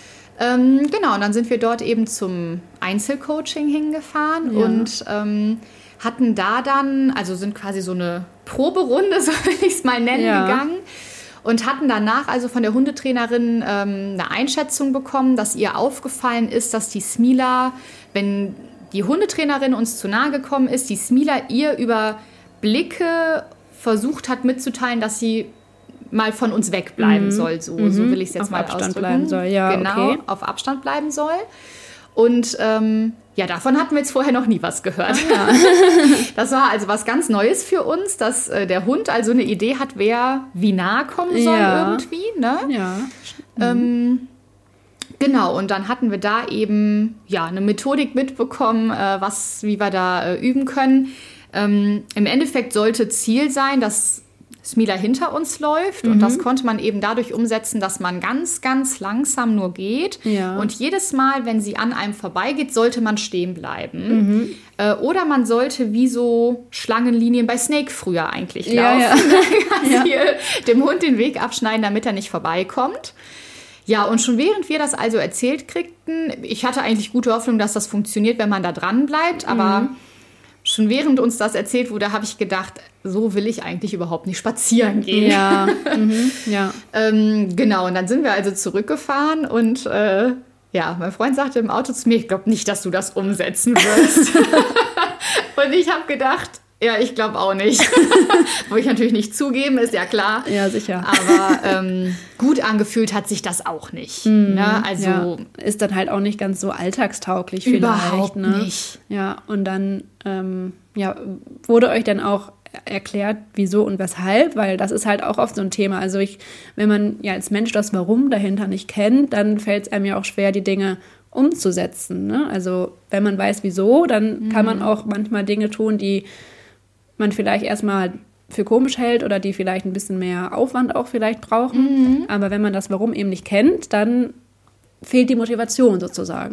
Ähm, genau, und dann sind wir dort eben zum Einzelcoaching hingefahren ja. und ähm, hatten da dann, also sind quasi so eine Proberunde, so will ich es mal nennen, ja. gegangen und hatten danach also von der Hundetrainerin ähm, eine Einschätzung bekommen, dass ihr aufgefallen ist, dass die Smila, wenn die Hundetrainerin uns zu nahe gekommen ist, die Smila ihr über Blicke versucht hat mitzuteilen, dass sie mal von uns wegbleiben mhm. soll, so, mhm. so will ich es jetzt auf mal Abstand ausdrücken. Bleiben soll. Ja, genau, okay. auf Abstand bleiben soll. Und ähm, ja, davon hatten wir jetzt vorher noch nie was gehört. Ah, ja. Das war also was ganz Neues für uns, dass äh, der Hund also eine Idee hat, wer wie nah kommen soll ja. irgendwie. Ne? Ja. Mhm. Ähm, genau, und dann hatten wir da eben ja eine Methodik mitbekommen, äh, was, wie wir da äh, üben können. Ähm, im Endeffekt sollte Ziel sein, dass Smila hinter uns läuft mhm. und das konnte man eben dadurch umsetzen, dass man ganz, ganz langsam nur geht ja. und jedes Mal, wenn sie an einem vorbeigeht, sollte man stehen bleiben. Mhm. Äh, oder man sollte wie so Schlangenlinien bei Snake früher eigentlich ja, laufen. Ja. Ja. Dem Hund den Weg abschneiden, damit er nicht vorbeikommt. Ja, und schon während wir das also erzählt kriegten, ich hatte eigentlich gute Hoffnung, dass das funktioniert, wenn man da dran bleibt, aber mhm. schon während uns das erzählt wurde, habe ich gedacht, so will ich eigentlich überhaupt nicht spazieren gehen. Ja, mhm. ja. ähm, genau, und dann sind wir also zurückgefahren und äh, ja, mein Freund sagte im Auto zu mir, ich glaube nicht, dass du das umsetzen wirst. Und ich habe gedacht, ja, ich glaube auch nicht. Wollte ich natürlich nicht zugeben, ist ja klar. Ja, sicher. Aber ähm, gut angefühlt hat sich das auch nicht. Mm, ne? Also ja. Ist dann halt auch nicht ganz so alltagstauglich vielleicht. Überhaupt ne? nicht. Ja, und dann ähm, ja, wurde euch dann auch erklärt, wieso und weshalb, weil das ist halt auch oft so ein Thema. Also ich, wenn man ja als Mensch das Warum dahinter nicht kennt, dann fällt es einem ja auch schwer, die Dinge umzusetzen. Ne? Also wenn man weiß, wieso, dann mhm. kann man auch manchmal Dinge tun, die man vielleicht erstmal für komisch hält oder die vielleicht ein bisschen mehr Aufwand auch vielleicht brauchen. Mhm. Aber wenn man das Warum eben nicht kennt, dann fehlt die Motivation sozusagen.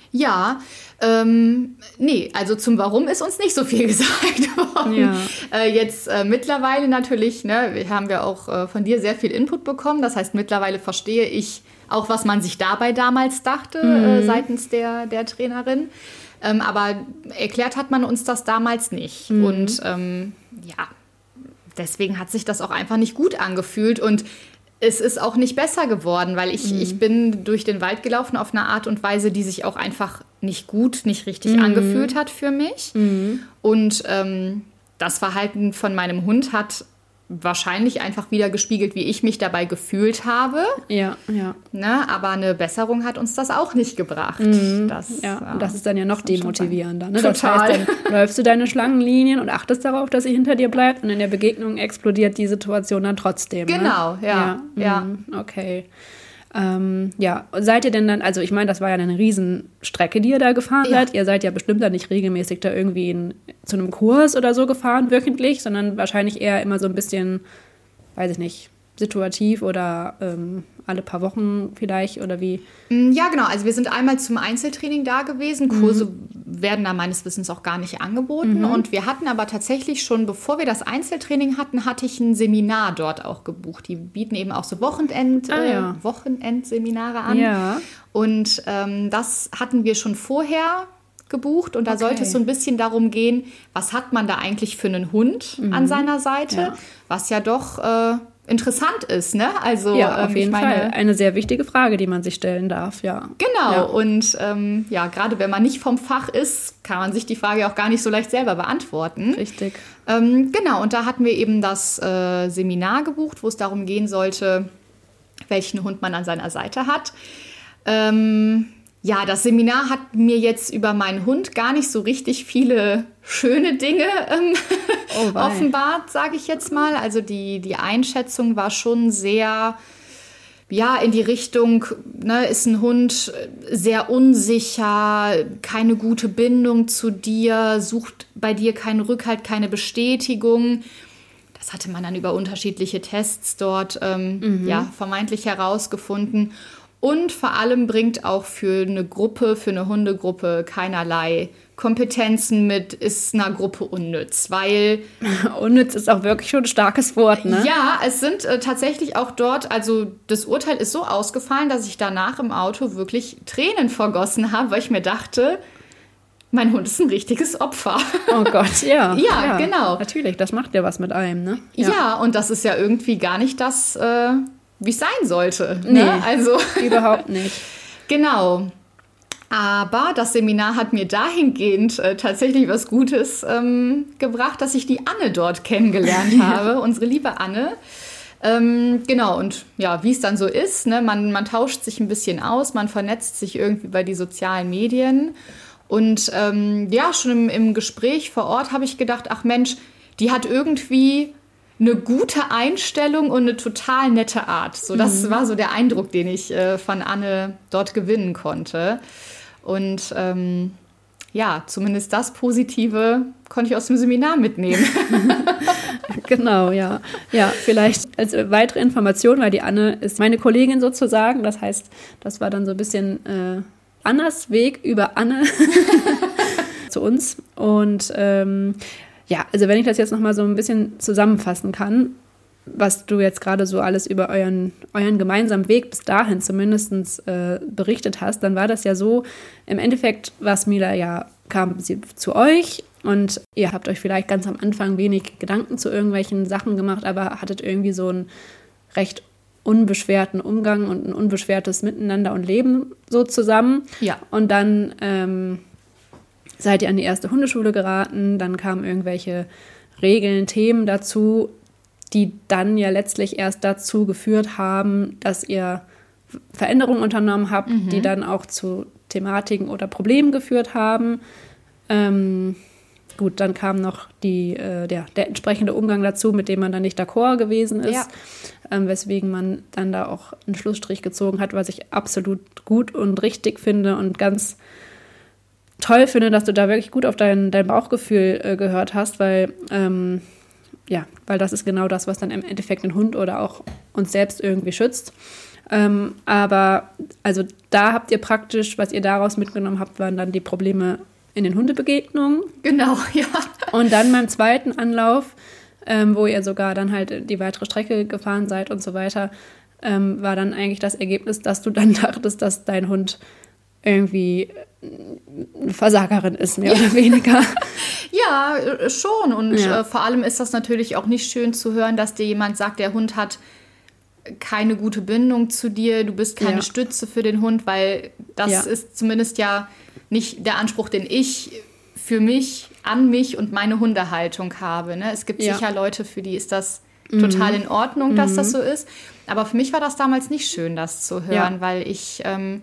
Ja, ähm, nee, also zum Warum ist uns nicht so viel gesagt worden. Ja. Äh, jetzt äh, mittlerweile natürlich, ne, wir haben ja auch äh, von dir sehr viel Input bekommen. Das heißt, mittlerweile verstehe ich auch, was man sich dabei damals dachte, mhm. äh, seitens der, der Trainerin. Ähm, aber erklärt hat man uns das damals nicht. Mhm. Und ähm, ja, deswegen hat sich das auch einfach nicht gut angefühlt. Und es ist auch nicht besser geworden, weil ich, mhm. ich bin durch den Wald gelaufen auf eine Art und Weise, die sich auch einfach nicht gut, nicht richtig mhm. angefühlt hat für mich. Mhm. Und ähm, das Verhalten von meinem Hund hat wahrscheinlich einfach wieder gespiegelt, wie ich mich dabei gefühlt habe. Ja, ja. Ne? Aber eine Besserung hat uns das auch nicht gebracht. Mhm. Das, ja, ja, und das ist dann ja noch demotivierender. Ne? Total. Das heißt, dann läufst du deine Schlangenlinien und achtest darauf, dass sie hinter dir bleibt und in der Begegnung explodiert die Situation dann trotzdem. Genau, ne? ja. ja. ja. Mhm. Okay. Ähm, ja, seid ihr denn dann, also ich meine, das war ja eine Riesenstrecke, die ihr da gefahren ja. seid. Ihr seid ja bestimmt dann nicht regelmäßig da irgendwie in, zu einem Kurs oder so gefahren, wöchentlich, sondern wahrscheinlich eher immer so ein bisschen, weiß ich nicht, situativ oder ähm, alle paar Wochen vielleicht oder wie? Ja, genau. Also wir sind einmal zum Einzeltraining da gewesen. Kurse mhm. werden da meines Wissens auch gar nicht angeboten. Mhm. Und wir hatten aber tatsächlich schon, bevor wir das Einzeltraining hatten, hatte ich ein Seminar dort auch gebucht. Die bieten eben auch so Wochenend, ah, ja. äh, Wochenendseminare an. Ja. Und ähm, das hatten wir schon vorher gebucht. Und da okay. sollte es so ein bisschen darum gehen, was hat man da eigentlich für einen Hund mhm. an seiner Seite? Ja. Was ja doch Äh, interessant ist, ne? Also ja, auf ähm, jeden ich meine, Fall eine sehr wichtige Frage, die man sich stellen darf, ja. Genau. Ja. Und ähm, ja, gerade wenn man nicht vom Fach ist, kann man sich die Frage auch gar nicht so leicht selber beantworten. Richtig. Ähm, genau. Und da hatten wir eben das äh, Seminar gebucht, wo es darum gehen sollte, welchen Hund man an seiner Seite hat. Ähm, Ja, das Seminar hat mir jetzt über meinen Hund gar nicht so richtig viele schöne Dinge ähm, oh, offenbart, sage ich jetzt mal. Also die, die Einschätzung war schon sehr, ja, in die Richtung, ne, ist ein Hund sehr unsicher, keine gute Bindung zu dir, sucht bei dir keinen Rückhalt, keine Bestätigung. Das hatte man dann über unterschiedliche Tests dort ähm, mhm. ja, vermeintlich herausgefunden. Und vor allem bringt auch für eine Gruppe, für eine Hundegruppe keinerlei Kompetenzen mit, ist einer Gruppe unnütz, weil... Unnütz ist auch wirklich schon ein starkes Wort, ne? Ja, es sind äh, tatsächlich auch dort, also das Urteil ist so ausgefallen, dass ich danach im Auto wirklich Tränen vergossen habe, weil ich mir dachte, mein Hund ist ein richtiges Opfer. Oh Gott, ja. ja, ja, genau. Natürlich, das macht ja was mit einem, ne? Ja, ja, und das ist ja irgendwie gar nicht das... Äh, wie es sein sollte. Ne? Nee, also überhaupt nicht. Genau. Aber das Seminar hat mir dahingehend äh, tatsächlich was Gutes ähm, gebracht, dass ich die Anne dort kennengelernt habe, unsere liebe Anne. Ähm, genau, und ja, wie es dann so ist, ne? man, man tauscht sich ein bisschen aus, man vernetzt sich irgendwie bei die sozialen Medien. Und ähm, ja, schon im, im Gespräch vor Ort habe ich gedacht, ach Mensch, die hat irgendwie eine gute Einstellung und eine total nette Art. So, das mhm. war so der Eindruck, den ich äh, von Anne dort gewinnen konnte. Und ähm, ja, zumindest das Positive konnte ich aus dem Seminar mitnehmen. Genau, ja. Ja, vielleicht als weitere Information, weil die Anne ist meine Kollegin sozusagen. Das heißt, das war dann so ein bisschen äh, Annas Weg über Anne zu uns. Und ähm, ja, also wenn ich das jetzt noch mal so ein bisschen zusammenfassen kann, was du jetzt gerade so alles über euren, euren gemeinsamen Weg bis dahin zumindest äh, berichtet hast, dann war das ja so, im Endeffekt war Smila ja, kam sie zu euch und ihr habt euch vielleicht ganz am Anfang wenig Gedanken zu irgendwelchen Sachen gemacht, aber hattet irgendwie so einen recht unbeschwerten Umgang und ein unbeschwertes Miteinander und Leben so zusammen. Ja. Und dann ähm, seid ihr an die erste Hundeschule geraten, dann kamen irgendwelche Regeln, Themen dazu, die dann ja letztlich erst dazu geführt haben, dass ihr Veränderungen unternommen habt, mhm. die dann auch zu Thematiken oder Problemen geführt haben. Ähm, gut, dann kam noch die, äh, der, der entsprechende Umgang dazu, mit dem man dann nicht d'accord gewesen ist, ja. ähm, weswegen man dann da auch einen Schlussstrich gezogen hat, was ich absolut gut und richtig finde und ganz toll finde, dass du da wirklich gut auf dein, dein Bauchgefühl äh, gehört hast, weil, ähm, ja, weil das ist genau das, was dann im Endeffekt den Hund oder auch uns selbst irgendwie schützt. Ähm, aber also da habt ihr praktisch, was ihr daraus mitgenommen habt, waren dann die Probleme in den Hundebegegnungen. Genau, ja. Und dann beim zweiten Anlauf, ähm, wo ihr sogar dann halt die weitere Strecke gefahren seid und so weiter, ähm, war dann eigentlich das Ergebnis, dass du dann dachtest, dass dein Hund irgendwie eine Versagerin ist, mehr oder weniger. Ja, schon. Und Ja. äh, vor allem ist das natürlich auch nicht schön zu hören, dass dir jemand sagt, der Hund hat keine gute Bindung zu dir, du bist keine Ja. Stütze für den Hund, weil das Ja. ist zumindest ja nicht der Anspruch, den ich für mich, an mich und meine Hundehaltung habe. Ne? Es gibt Ja. sicher Leute, für die ist das total in Ordnung, dass das so ist. Aber für mich war das damals nicht schön, das zu hören, Ja. weil ich... Ähm,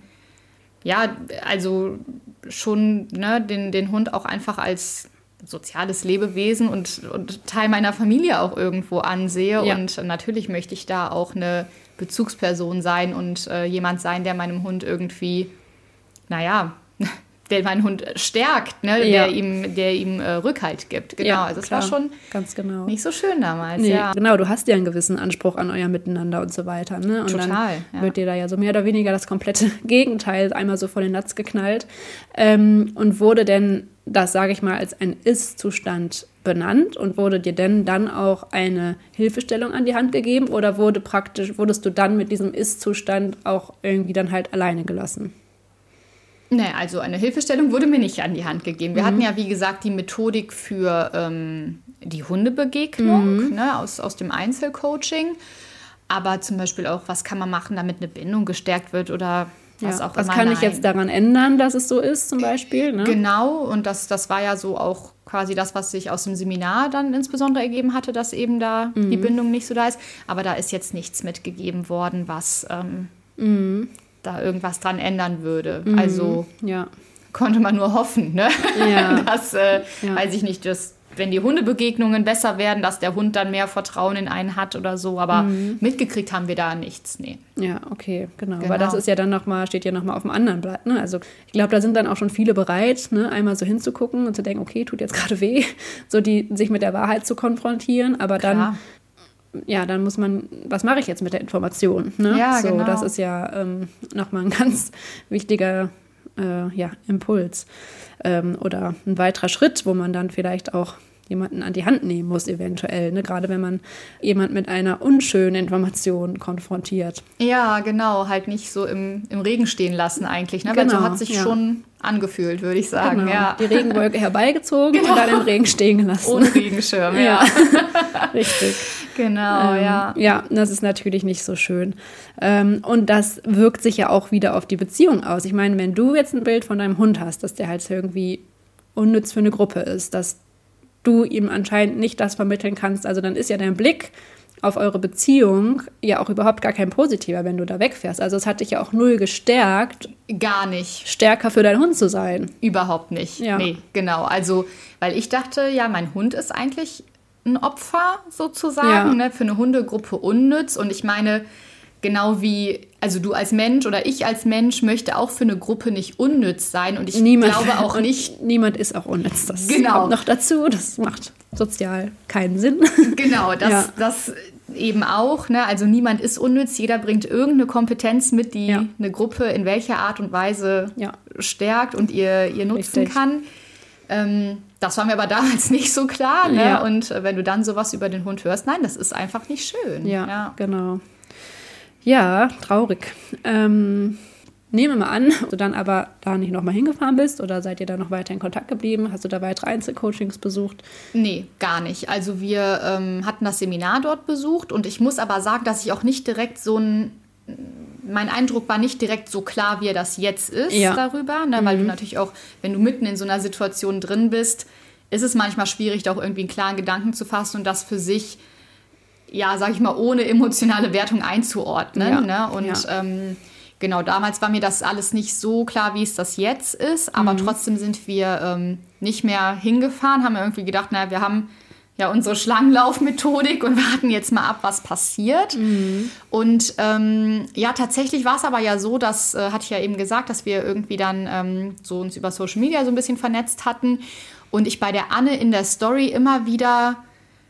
ja, also schon ne, den, den Hund auch einfach als soziales Lebewesen und, und Teil meiner Familie auch irgendwo ansehe. Ja. Und natürlich möchte ich da auch eine Bezugsperson sein und äh, jemand sein, der meinem Hund irgendwie, naja, der meinen Hund stärkt, ne, Ja. der ihm, der ihm äh, Rückhalt gibt. Genau, Ja, also es klar. war schon Ganz genau. nicht so schön damals. Nee, Ja. genau, du hast ja einen gewissen Anspruch an euer Miteinander und so weiter. Ne? Und Total, dann ja. wird dir da ja so mehr oder weniger das komplette Gegenteil einmal so vor den Latz geknallt. Ähm, und wurde denn das, sage ich mal, als ein Ist-Zustand benannt und wurde dir denn dann auch eine Hilfestellung an die Hand gegeben oder wurde praktisch, wurdest du dann mit diesem Ist-Zustand auch irgendwie dann halt alleine gelassen? Nee, also eine Hilfestellung wurde mir nicht an die Hand gegeben. Wir hatten ja, wie gesagt, die Methodik für ähm, die Hundebegegnung ne, aus, aus dem Einzelcoaching. Aber zum Beispiel auch, was kann man machen, damit eine Bindung gestärkt wird oder was Ja. auch Was immer. kann ich Nein. jetzt daran ändern, dass es so ist zum Beispiel? Ne? Genau, und das, das war ja so auch quasi das, was sich aus dem Seminar dann insbesondere ergeben hatte, dass eben da die Bindung nicht so da ist. Aber da ist jetzt nichts mitgegeben worden, was ähm, da irgendwas dran ändern würde. Also Ja. konnte man nur hoffen, ne? Ja. dass, äh, Ja. weiß ich nicht, dass, wenn die Hundebegegnungen besser werden, dass der Hund dann mehr Vertrauen in einen hat oder so. Aber mitgekriegt haben wir da nichts, nee. Ja, okay, genau. Genau. Weil das ist ja dann nochmal, steht ja nochmal auf dem anderen Blatt. Ne? Also ich glaube, da sind dann auch schon viele bereit, ne? einmal so hinzugucken und zu denken, okay, tut jetzt gerade weh, so die sich mit der Wahrheit zu konfrontieren. Aber dann, Klar. ja, dann muss man, was mache ich jetzt mit der Information? Ne? Ja, so, genau. das ist ja ähm, nochmal ein ganz wichtiger äh, ja, Impuls ähm, oder ein weiterer Schritt, wo man dann vielleicht auch jemanden an die Hand nehmen muss eventuell, ne? Gerade wenn man jemand mit einer unschönen Information konfrontiert. Ja, genau, halt nicht so im, im Regen stehen lassen eigentlich, ne? Weil Genau, so hat sich ja. schon angefühlt, würde ich sagen. Genau. Ja. Die Regenwolke herbeigezogen Genau. und dann im Regen stehen gelassen. Ohne Regenschirm, ja. Ja, richtig. Genau, Ähm, ja. Ja, das ist natürlich nicht so schön. Ähm, und das wirkt sich ja auch wieder auf die Beziehung aus. Ich meine, wenn du jetzt ein Bild von deinem Hund hast, dass der halt irgendwie unnütz für eine Gruppe ist, dass du ihm anscheinend nicht das vermitteln kannst, also dann ist ja dein Blick auf eure Beziehung ja auch überhaupt gar kein positiver, wenn du da wegfährst. Also es hat dich ja auch null gestärkt, Gar nicht. stärker für deinen Hund zu sein. Überhaupt nicht. Ja. Nee, genau. Also, weil ich dachte, ja, mein Hund ist eigentlich ein Opfer sozusagen, Ja. ne, für eine Hundegruppe unnütz. Und ich meine, genau wie, also du als Mensch oder ich als Mensch möchte auch für eine Gruppe nicht unnütz sein. Und ich glaube auch und nicht, Niemand ist auch unnütz. Das Genau. kommt noch dazu. Das macht sozial keinen Sinn. genau, das, Ja. das eben auch. Ne? Also niemand ist unnütz, jeder bringt irgendeine Kompetenz mit, die Ja. eine Gruppe in welcher Art und Weise Ja. stärkt und ihr, ihr nutzen Richtig. kann. Ähm, das war mir aber damals nicht so klar. Ne? Ja. Und äh, wenn du dann sowas über den Hund hörst, nein, das ist einfach nicht schön. Ja, genau. Ja, traurig. Ähm, nehme mal an, dass du dann aber da nicht nochmal hingefahren bist oder seid ihr da noch weiter in Kontakt geblieben? Hast du da weitere Einzelcoachings besucht? Nee, gar nicht. Also wir ähm, hatten das Seminar dort besucht und ich muss aber sagen, dass ich auch nicht direkt so ein, mein Eindruck war nicht direkt so klar, wie er das jetzt ist Ja. darüber, ne? Weil du natürlich auch, wenn du mitten in so einer Situation drin bist, ist es manchmal schwierig, da auch irgendwie einen klaren Gedanken zu fassen und das für sich, ja, sag ich mal, ohne emotionale Wertung einzuordnen. Ja. Ne? Und Ja. ähm, genau, damals war mir das alles nicht so klar, wie es das jetzt ist, aber trotzdem sind wir ähm, nicht mehr hingefahren, haben irgendwie gedacht, naja, wir haben ja unsere Schlangenlaufmethodik und warten jetzt mal ab, was passiert. Und ähm, ja, tatsächlich war es aber ja so, das äh, hatte ich ja eben gesagt, dass wir irgendwie dann ähm, so uns über Social Media so ein bisschen vernetzt hatten und ich bei der Anne in der Story immer wieder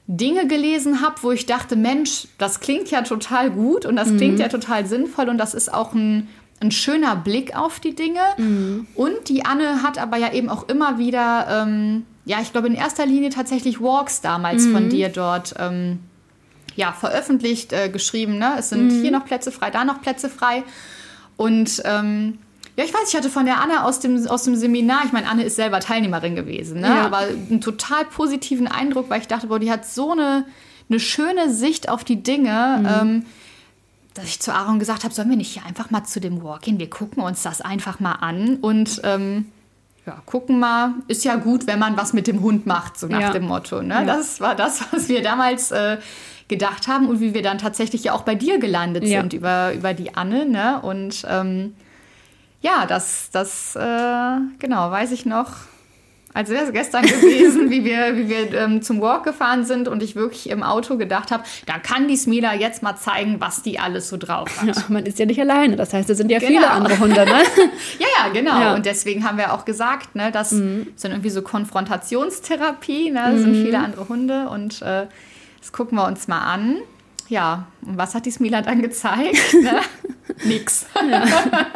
Dinge gelesen habe, wo ich dachte, Mensch, das klingt ja total gut und das mhm. klingt ja total sinnvoll und das ist auch ein, ein schöner Blick auf die Dinge. Mhm. Und die Anne hat aber ja eben auch immer wieder, ähm, ja, ich glaube in erster Linie tatsächlich Walks damals mhm. von dir dort ähm, ja, veröffentlicht, äh, geschrieben. Ne? Es sind mhm. hier noch Plätze frei, da noch Plätze frei. Und ähm, ja, ich weiß, ich hatte von der Anne aus dem, aus dem Seminar, ich meine, Anne ist selber Teilnehmerin gewesen, ne? Ja. Aber einen total positiven Eindruck, weil ich dachte, boah, die hat so eine, eine schöne Sicht auf die Dinge, mhm. ähm, dass ich zu Aaron gesagt habe, sollen wir nicht hier einfach mal zu dem Walk gehen? Wir gucken uns das einfach mal an und ähm, ja, gucken mal, ist ja gut, wenn man was mit dem Hund macht, so nach ja. dem Motto. Ne? Ja. Das war das, was wir damals äh, gedacht haben und wie wir dann tatsächlich ja auch bei dir gelandet ja. sind über, über die Anne. Ne? Und ähm, ja, das, das äh, genau, weiß ich noch, als wäre es gestern gewesen, wie wir, wie wir ähm, zum Walk gefahren sind und ich wirklich im Auto gedacht habe, da kann die Smila jetzt mal zeigen, was die alles so drauf hat. Ja, man ist ja nicht alleine, das heißt, es sind ja genau. viele andere Hunde, ne? ja, ja, genau. Ja. Und deswegen haben wir auch gesagt, ne, das mhm. ist dann irgendwie so Konfrontationstherapie, ne, das mhm. sind viele andere Hunde und äh, das gucken wir uns mal an. Ja, und was hat die Smila dann gezeigt? Ne? Nix. Ja.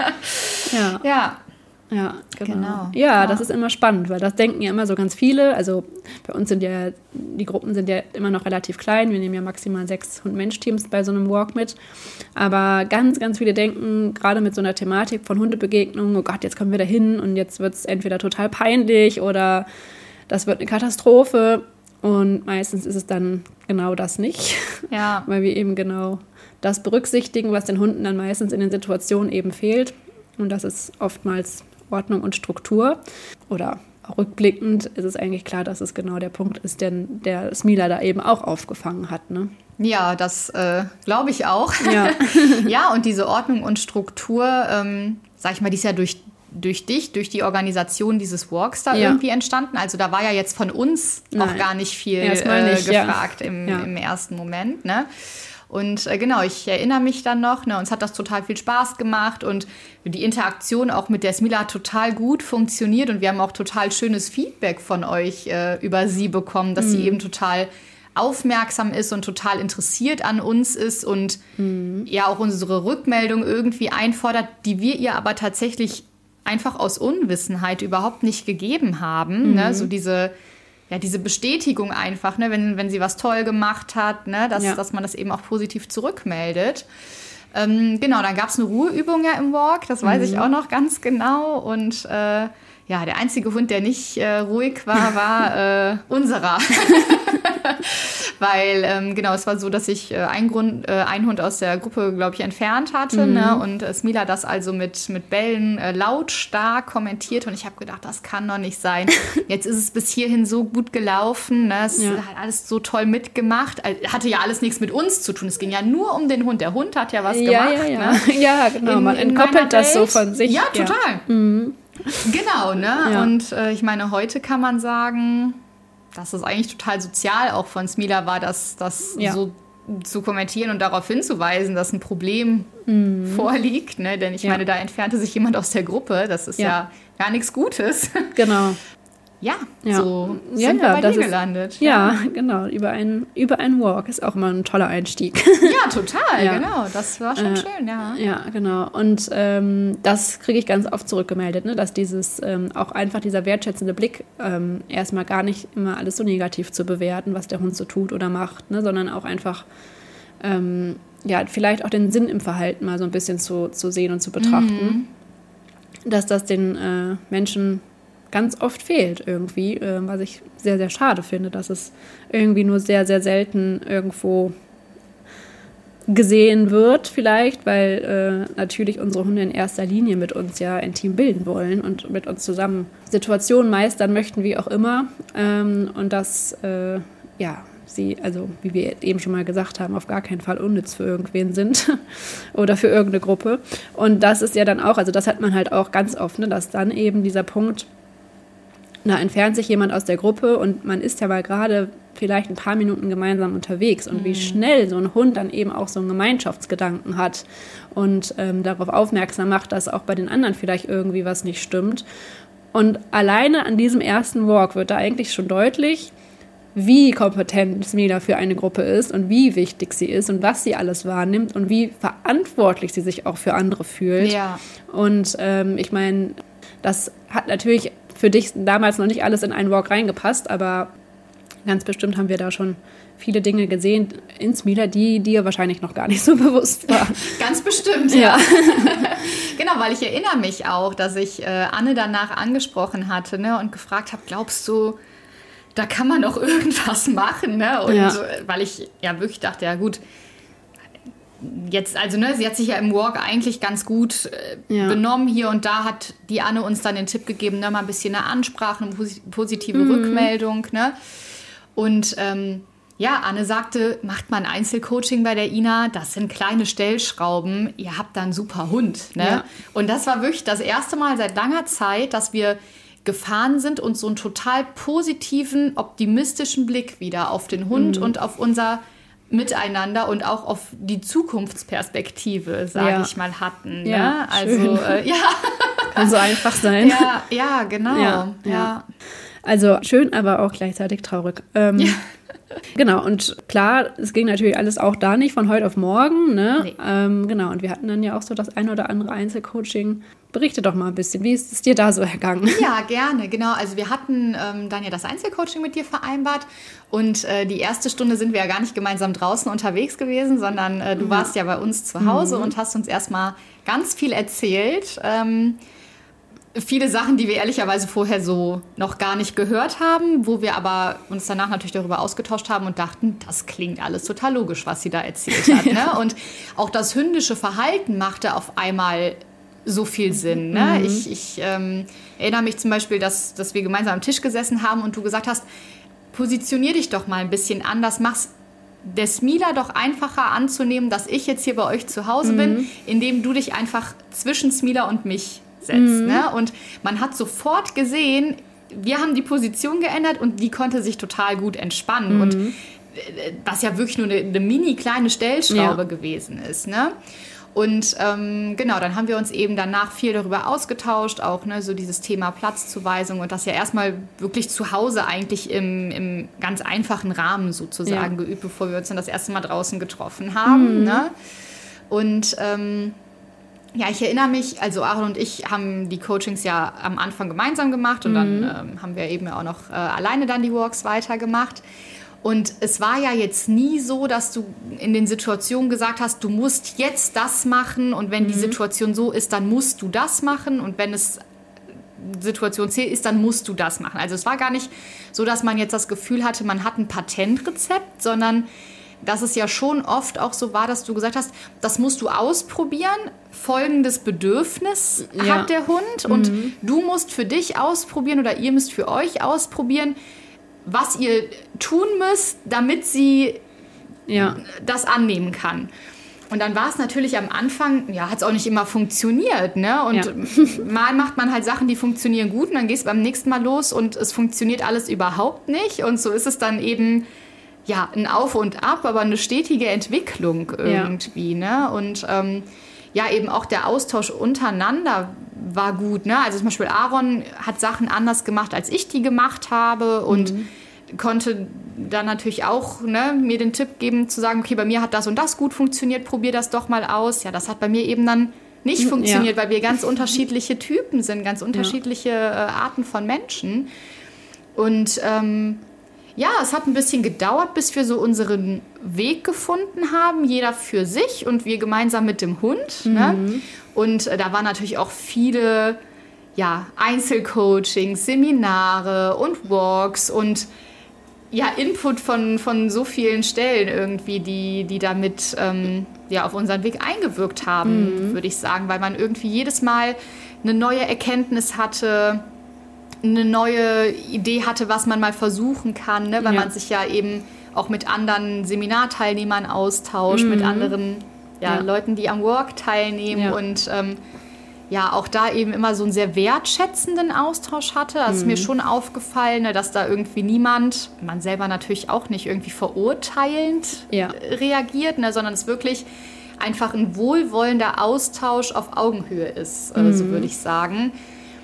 ja. ja. Ja, genau. genau. Ja, ja, das ist immer spannend, weil das denken ja immer so ganz viele. Also bei uns sind ja, die Gruppen sind ja immer noch relativ klein. Wir nehmen ja maximal sechs Hund-Mensch-Teams bei so einem Walk mit. Aber ganz, ganz viele denken, gerade mit so einer Thematik von Hundebegegnungen, oh Gott, jetzt kommen wir da hin und jetzt wird es entweder total peinlich oder das wird eine Katastrophe. Und meistens ist es dann genau das nicht. Ja. Weil wir eben genau das berücksichtigen, was den Hunden dann meistens in den Situationen eben fehlt. Und das ist oftmals Ordnung und Struktur. Oder auch rückblickend ist es eigentlich klar, dass es genau der Punkt ist, den der Smila da eben auch aufgefangen hat. Ne? Ja, das äh, glaube ich auch. Ja. ja, und diese Ordnung und Struktur, ähm, sag ich mal, die ist ja durch, durch dich, durch die Organisation dieses Walks da ja. irgendwie entstanden. Also da war ja jetzt von uns Nein. auch gar nicht viel nicht, äh, gefragt ja. Im, ja. im ersten Moment, ne? Und äh, genau, ich erinnere mich dann noch, ne, uns hat das total viel Spaß gemacht und die Interaktion auch mit der Smila hat total gut funktioniert und wir haben auch total schönes Feedback von euch äh, über sie bekommen, dass mhm. sie eben total aufmerksam ist und total interessiert an uns ist und mhm. ja auch unsere Rückmeldung irgendwie einfordert, die wir ihr aber tatsächlich einfach aus Unwissenheit überhaupt nicht gegeben haben. Mhm. Ne? So diese Ja, diese Bestätigung einfach, ne, wenn, wenn sie was toll gemacht hat, ne, dass, ja. dass man das eben auch positiv zurückmeldet. Ähm, genau, dann gab es eine Ruheübung ja im Walk, das weiß mhm. ich auch noch ganz genau. Und äh, ja, der einzige Hund, der nicht äh, ruhig war, war äh, unserer. Weil, ähm, genau, es war so, dass ich äh, ein, Grund, äh, einen Hund aus der Gruppe, glaube ich, entfernt hatte. Mhm. Ne? Und äh, Smila das also mit, mit Bällen äh, lautstark kommentiert. Und ich habe gedacht, das kann doch nicht sein. Jetzt ist es bis hierhin so gut gelaufen. Ne? Es ja. hat alles so toll mitgemacht. Also, hatte ja alles nichts mit uns zu tun. Es ging ja nur um den Hund. Der Hund hat ja was ja, gemacht. Ja, ja. Ne? ja genau. In, Man entkoppelt das so von sich. Ja, total. Ja. Mhm. Genau, ne? Ja. Und äh, ich meine, heute kann man sagen, dass es eigentlich total sozial auch von Smila war, das, das ja. so zu kommentieren und darauf hinzuweisen, dass ein Problem mhm. vorliegt. Ne? Denn ich ja. meine, da entfernte sich jemand aus der Gruppe. Das ist ja, ja gar nichts Gutes. Genau. Ja, ja, so ja, sind ja, wir bei dir gelandet. Ja, ja, genau. Über einen, über einen Walk ist auch immer ein toller Einstieg. Ja, total, ja. genau. Das war schon äh, schön, ja. Ja, genau. Und ähm, das kriege ich ganz oft zurückgemeldet, ne? Dass dieses, ähm, auch einfach dieser wertschätzende Blick, ähm, erstmal gar nicht immer alles so negativ zu bewerten, was der Hund so tut oder macht, ne? Sondern auch einfach, ähm, ja, vielleicht auch den Sinn im Verhalten mal so ein bisschen zu, zu sehen und zu betrachten. Mhm. Dass das den äh, Menschen ganz oft fehlt irgendwie, äh, was ich sehr, sehr schade finde, dass es irgendwie nur sehr, sehr selten irgendwo gesehen wird vielleicht, weil äh, natürlich unsere Hunde in erster Linie mit uns ja ein Team bilden wollen und mit uns zusammen Situationen meistern möchten, wie auch immer. Ähm, und dass, äh, ja, sie, also wie wir eben schon mal gesagt haben, auf gar keinen Fall unnütz für irgendwen sind oder für irgendeine Gruppe. Und das ist ja dann auch, also das hat man halt auch ganz oft, ne, dass dann eben dieser Punkt, da entfernt sich jemand aus der Gruppe und man ist ja mal gerade vielleicht ein paar Minuten gemeinsam unterwegs und mhm. wie schnell so ein Hund dann eben auch so einen Gemeinschaftsgedanken hat und ähm, darauf aufmerksam macht, dass auch bei den anderen vielleicht irgendwie was nicht stimmt. Und alleine an diesem ersten Walk wird da eigentlich schon deutlich, wie kompetent Smila für eine Gruppe ist und wie wichtig sie ist und was sie alles wahrnimmt und wie verantwortlich sie sich auch für andere fühlt. Ja. Und ähm, ich meine, das hat natürlich für dich damals noch nicht alles in einen Walk reingepasst, aber ganz bestimmt haben wir da schon viele Dinge gesehen in Smila, die dir wahrscheinlich noch gar nicht so bewusst waren. Ganz bestimmt, ja. ja. Genau, weil ich erinnere mich auch, dass ich äh, Anne danach angesprochen hatte, ne, und gefragt habe, glaubst du, da kann man doch irgendwas machen, ne? Und ja. weil ich ja wirklich dachte, ja gut, jetzt, also ne, sie hat sich ja im Walk eigentlich ganz gut äh, ja. benommen. Hier und da hat die Anne uns dann den Tipp gegeben, ne, mal ein bisschen eine Ansprache, eine posi- positive mhm. Rückmeldung, ne? Und ähm, ja, Anne sagte, macht mal ein Einzelcoaching bei der Ina, das sind kleine Stellschrauben, ihr habt da einen super Hund, ne? Ja. Und das war wirklich das erste Mal seit langer Zeit, dass wir gefahren sind und so einen total positiven, optimistischen Blick wieder auf den Hund mhm. und auf unser Miteinander und auch auf die Zukunftsperspektive, sage ja. ich mal, hatten. Ja, ne? Also, äh, ja. Kann so einfach sein. Ja, ja genau. Ja, ja. Ja. Also schön, aber auch gleichzeitig traurig. Ähm, ja. Genau, und klar, es ging natürlich alles auch da nicht von heute auf morgen. Ne? Nee. Ähm, genau, und wir hatten dann ja auch so das ein oder andere Einzelcoaching. Berichte doch mal ein bisschen, wie ist es dir da so ergangen? Ja, gerne, genau. Also wir hatten ähm, dann ja das Einzelcoaching mit dir vereinbart und äh, die erste Stunde sind wir ja gar nicht gemeinsam draußen unterwegs gewesen, sondern äh, du ja. warst ja bei uns zu Hause mhm. und hast uns erstmal ganz viel erzählt. Ähm, viele Sachen, die wir ehrlicherweise vorher so noch gar nicht gehört haben, wo wir aber uns danach natürlich darüber ausgetauscht haben und dachten, das klingt alles total logisch, was sie da erzählt hat. Ne? Und auch das hündische Verhalten machte auf einmal so viel Sinn. Ne? Mhm. Ich, ich ähm, erinnere mich zum Beispiel, dass, dass wir gemeinsam am Tisch gesessen haben und du gesagt hast, positionier dich doch mal ein bisschen anders, mach's der Smila doch einfacher anzunehmen, dass ich jetzt hier bei euch zu Hause mhm. bin, indem du dich einfach zwischen Smila und mich setzt. Mhm. Ne? Und man hat sofort gesehen, wir haben die Position geändert und die konnte sich total gut entspannen. Mhm. Und was ja wirklich nur eine, eine mini kleine Stellschraube ja. gewesen ist. Ne? Und ähm, genau, dann haben wir uns eben danach viel darüber ausgetauscht, auch ne, so dieses Thema Platzzuweisung und das ja erstmal wirklich zu Hause eigentlich im, im ganz einfachen Rahmen sozusagen ja. geübt, bevor wir uns dann das erste Mal draußen getroffen haben. Mhm. Ne? Und ähm, ja, ich erinnere mich, also Aaron und ich haben die Coachings ja am Anfang gemeinsam gemacht und mhm. dann ähm, haben wir eben auch noch äh, alleine dann die Walks weitergemacht. Und es war ja jetzt nie so, dass du in den Situationen gesagt hast, du musst jetzt das machen und wenn mhm. die Situation so ist, dann musst du das machen und wenn es Situation C ist, dann musst du das machen. Also es war gar nicht so, dass man jetzt das Gefühl hatte, man hat ein Patentrezept, sondern dass es ja schon oft auch so war, dass du gesagt hast, das musst du ausprobieren, folgendes Bedürfnis ja. hat der Hund und mhm. du musst für dich ausprobieren oder ihr müsst für euch ausprobieren, was ihr tun müsst, damit sie ja. das annehmen kann. Und dann war es natürlich am Anfang, ja, hat es auch nicht immer funktioniert, ne? Und ja. mal macht man halt Sachen, die funktionieren gut und dann gehst du beim nächsten Mal los und es funktioniert alles überhaupt nicht. Und so ist es dann eben, ja, ein Auf und Ab, aber eine stetige Entwicklung irgendwie, ja. ne? Und ähm, ja, eben auch der Austausch untereinander war gut, ne? Also zum Beispiel Aaron hat Sachen anders gemacht, als ich die gemacht habe und mhm. konnte dann natürlich auch ne, mir den Tipp geben, zu sagen, okay, bei mir hat das und das gut funktioniert, probier das doch mal aus. Ja, das hat bei mir eben dann nicht funktioniert, ja. weil wir ganz unterschiedliche Typen sind, ganz unterschiedliche ja. äh, Arten von Menschen. Und ähm, ja, es hat ein bisschen gedauert, bis wir so unseren Weg gefunden haben, jeder für sich und wir gemeinsam mit dem Hund. Mhm. Ne? Und äh, da waren natürlich auch viele ja, Einzelcoachings, Seminare und Walks und ja, Input von, von so vielen Stellen irgendwie, die, die damit ähm, ja, auf unseren Weg eingewirkt haben, mhm. würde ich sagen, weil man irgendwie jedes Mal eine neue Erkenntnis hatte, eine neue Idee hatte, was man mal versuchen kann, ne? Weil ja. man sich ja eben auch mit anderen Seminarteilnehmern austauscht, mhm. mit anderen ja, ja. Leuten, die am Walk teilnehmen ja. und ähm, ja, auch da eben immer so einen sehr wertschätzenden Austausch hatte. Das mhm. ist mir schon aufgefallen, ne, dass da irgendwie niemand, man selber natürlich auch nicht irgendwie verurteilend ja. reagiert, ne, sondern es wirklich einfach ein wohlwollender Austausch auf Augenhöhe ist, mhm. äh, so würde ich sagen.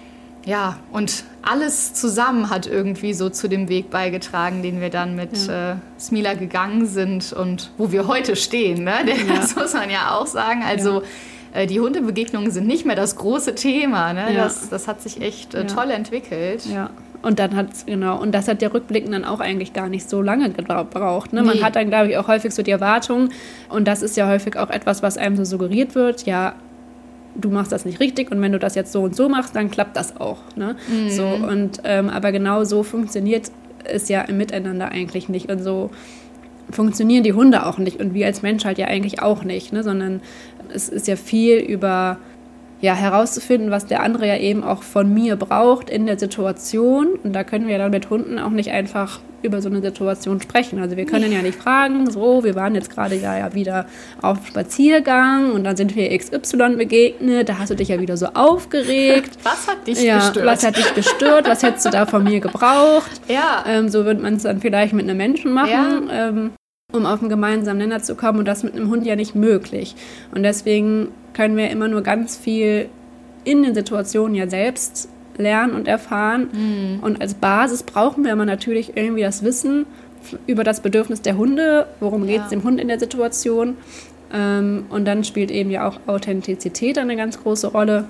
Ja, und alles zusammen hat irgendwie so zu dem Weg beigetragen, den wir dann mit ja. äh, Smila gegangen sind und wo wir heute stehen. Ne? Das ja. muss man ja auch sagen. Also ja. äh, die Hundebegegnungen sind nicht mehr das große Thema. Ne? Ja. Das, das hat sich echt äh, ja. toll entwickelt. Ja. Und dann hat's, genau, und das hat der Rückblick dann auch eigentlich gar nicht so lange gebraucht. Ne? Man nee. hat dann, glaube ich, auch häufig so die Erwartung, und das ist ja häufig auch etwas, was einem so suggeriert wird, ja, du machst das nicht richtig und wenn du das jetzt so und so machst, dann klappt das auch. Ne? Mhm. So, und, ähm, aber genau so funktioniert es ja im Miteinander eigentlich nicht und so funktionieren die Hunde auch nicht und wir als Mensch halt ja eigentlich auch nicht, ne? Sondern es ist ja viel über ja, herauszufinden, was der andere ja eben auch von mir braucht in der Situation. Und da können wir dann mit Hunden auch nicht einfach über so eine Situation sprechen. Also wir können ja nicht fragen, so, wir waren jetzt gerade ja, ja wieder auf Spaziergang und dann sind wir X Y begegnet, da hast du dich ja wieder so aufgeregt. Was hat dich ja, gestört? Was hat dich gestört? Was hättest du da von mir gebraucht? Ja. Ähm, so wird man es dann vielleicht mit einem Menschen machen. Ja. Ähm, um auf einen gemeinsamen Nenner zu kommen und das mit einem Hund ja nicht möglich. Und deswegen können wir immer nur ganz viel in den Situationen ja selbst lernen und erfahren. Mhm. Und als Basis brauchen wir aber natürlich irgendwie das Wissen über das Bedürfnis der Hunde, worum ja. geht es dem Hund in der Situation. Ähm, und dann spielt eben ja auch Authentizität eine ganz große Rolle,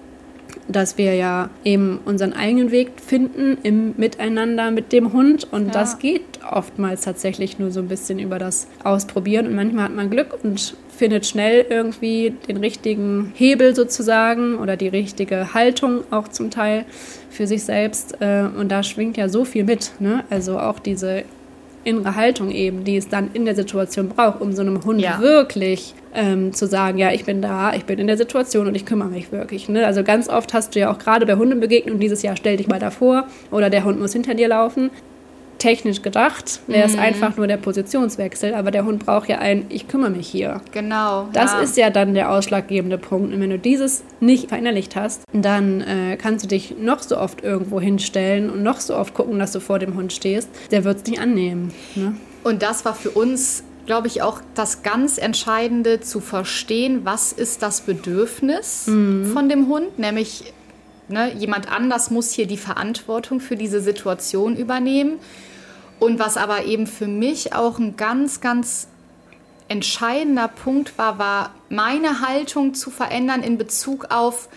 dass wir ja eben unseren eigenen Weg finden im Miteinander mit dem Hund und ja. das geht oftmals tatsächlich nur so ein bisschen über das Ausprobieren und manchmal hat man Glück und findet schnell irgendwie den richtigen Hebel sozusagen oder die richtige Haltung auch zum Teil für sich selbst und da schwingt ja so viel mit, ne? Also auch diese innere Haltung eben, die es dann in der Situation braucht, um so einem Hund ja. wirklich ähm, zu sagen, ja, ich bin da, ich bin in der Situation und ich kümmere mich wirklich. Ne? Also ganz oft hast du ja auch gerade bei Hundebegegnungen dieses Jahr, stell dich mal davor oder der Hund muss hinter dir laufen. Technisch gedacht wäre es mhm. einfach nur der Positionswechsel, aber der Hund braucht ja ein, ich kümmere mich hier. Genau. Das ja. ist ja dann der ausschlaggebende Punkt. Und wenn du dieses nicht verinnerlicht hast, dann äh, kannst du dich noch so oft irgendwo hinstellen und noch so oft gucken, dass du vor dem Hund stehst. Der wird es nicht annehmen. Ne? Und das war für uns, glaube ich, auch das ganz Entscheidende, zu verstehen, was ist das Bedürfnis mhm. von dem Hund, nämlich ne, jemand anders muss hier die Verantwortung für diese Situation übernehmen. Und was aber eben für mich auch ein ganz, ganz entscheidender Punkt war, war meine Haltung zu verändern in Bezug auf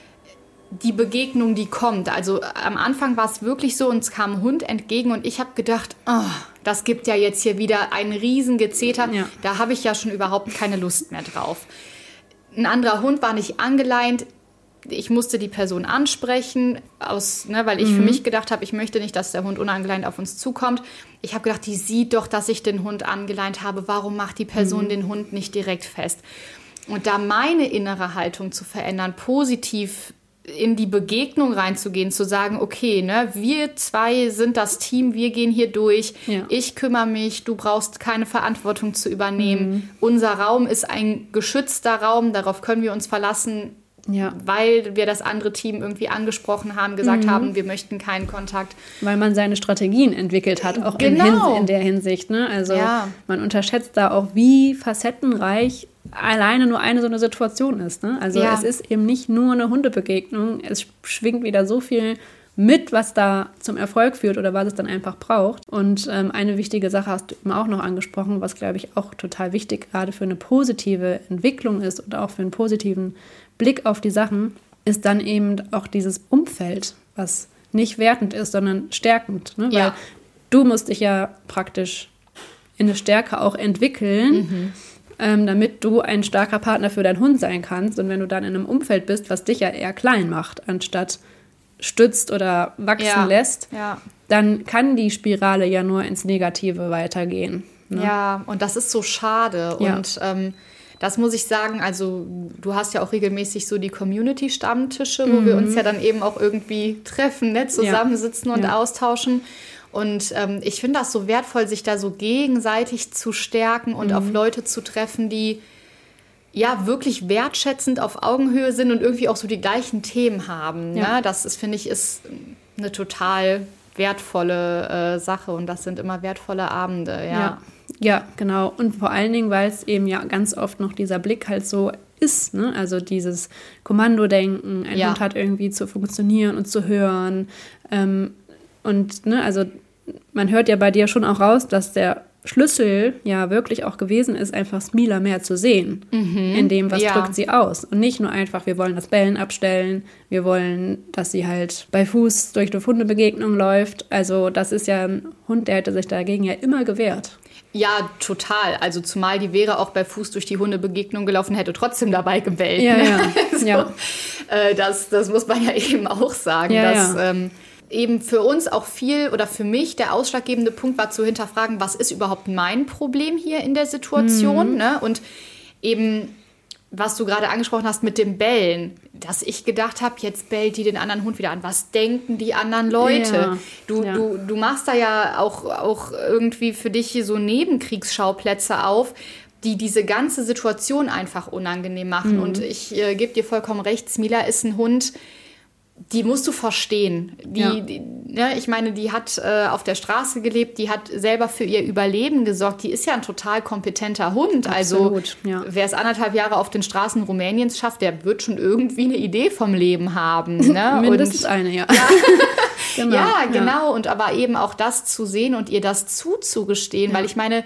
die Begegnung, die kommt. Also am Anfang war es wirklich so, uns kam ein Hund entgegen und ich habe gedacht, oh, das gibt ja jetzt hier wieder einen riesen Gezeter. Ja. Da habe ich ja schon überhaupt keine Lust mehr drauf. Ein anderer Hund war nicht angeleint. Ich musste die Person ansprechen, aus, ne, weil ich mhm. für mich gedacht habe, ich möchte nicht, dass der Hund unangeleint auf uns zukommt. Ich habe gedacht, die sieht doch, dass ich den Hund angeleint habe. Warum macht die Person mhm. den Hund nicht direkt fest? Und da meine innere Haltung zu verändern, positiv in die Begegnung reinzugehen, zu sagen, okay, ne, wir zwei sind das Team, wir gehen hier durch, ja. ich kümmere mich, du brauchst keine Verantwortung zu übernehmen. Mhm. Unser Raum ist ein geschützter Raum, darauf können wir uns verlassen, ja. weil wir das andere Team irgendwie angesprochen haben, gesagt mhm. haben, wir möchten keinen Kontakt. Weil man seine Strategien entwickelt hat, auch genau. in, Hins- in der Hinsicht. Ne? Also ja. man unterschätzt da auch, wie facettenreich alleine nur eine so eine Situation ist. Ne? Also ja. es ist eben nicht nur eine Hundebegegnung, es schwingt wieder so viel mit, was da zum Erfolg führt oder was es dann einfach braucht. Und ähm, eine wichtige Sache hast du eben auch noch angesprochen, was, glaube ich, auch total wichtig gerade für eine positive Entwicklung ist und auch für einen positiven Blick auf die Sachen, ist dann eben auch dieses Umfeld, was nicht wertend ist, sondern stärkend. Ne? Ja. Weil du musst dich ja praktisch in eine Stärke auch entwickeln, mhm. ähm, damit du ein starker Partner für deinen Hund sein kannst. Und wenn du dann in einem Umfeld bist, was dich ja eher klein macht, anstatt stützt oder wachsen ja. lässt, ja. dann kann die Spirale ja nur ins Negative weitergehen. Ne? Ja, und das ist so schade. Ja. Und ähm, das muss ich sagen, also du hast ja auch regelmäßig so die Community-Stammtische, wo mhm. wir uns ja dann eben auch irgendwie treffen, ne? zusammensitzen ja. und ja. austauschen. Und ähm, ich finde das so wertvoll, sich da so gegenseitig zu stärken und mhm. auf Leute zu treffen, die ja wirklich wertschätzend auf Augenhöhe sind und irgendwie auch so die gleichen Themen haben. Ja. Ne? Das ist, finde ich, ist eine total wertvolle äh, Sache und das sind immer wertvolle Abende, ja. ja. Ja, genau. Und vor allen Dingen, weil es eben ja ganz oft noch dieser Blick halt so ist. Ne? Also dieses Kommandodenken, ein Ja. Hund hat irgendwie zu funktionieren und zu hören. Ähm, und ne, also man hört ja bei dir schon auch raus, dass der Schlüssel ja wirklich auch gewesen ist, einfach Smila mehr zu sehen. Mhm. In dem, was Ja. drückt sie aus. Und nicht nur einfach, wir wollen das Bellen abstellen, wir wollen, dass sie halt bei Fuß durch eine Hundebegegnung läuft. Also das ist ja ein Hund, der hätte sich dagegen ja immer gewehrt. Ja, total. Also zumal die wäre auch bei Fuß durch die Hundebegegnung gelaufen, hätte trotzdem dabei gebellt. Ja, ne? ja. so, ja. Äh, das, das muss man ja eben auch sagen, Ja, dass ja. Ähm, eben für uns auch viel oder für mich der ausschlaggebende Punkt war zu hinterfragen, was ist überhaupt mein Problem hier in der Situation, mhm. ne? Und eben, was du gerade angesprochen hast mit dem Bellen, dass ich gedacht habe, jetzt bellt die den anderen Hund wieder an. Was denken die anderen Leute? Ja. Du, Ja. du, du machst da ja auch, auch irgendwie für dich so Nebenkriegsschauplätze auf, die diese ganze Situation einfach unangenehm machen. Mhm. Und ich äh, gebe dir vollkommen recht, Smila ist ein Hund, die musst du verstehen. Die, Ja. die, ne, ich meine, die hat äh, auf der Straße gelebt, die hat selber für ihr Überleben gesorgt. Die ist ja ein total kompetenter Hund. Absolut, also ja. wer es anderthalb Jahre auf den Straßen Rumäniens schafft, der wird schon irgendwie eine Idee vom Leben haben. Ne? Mindestens und, eine, ja. Ja, genau, ja, ja. genau. Und aber eben auch das zu sehen und ihr das zuzugestehen. Ja. Weil ich meine,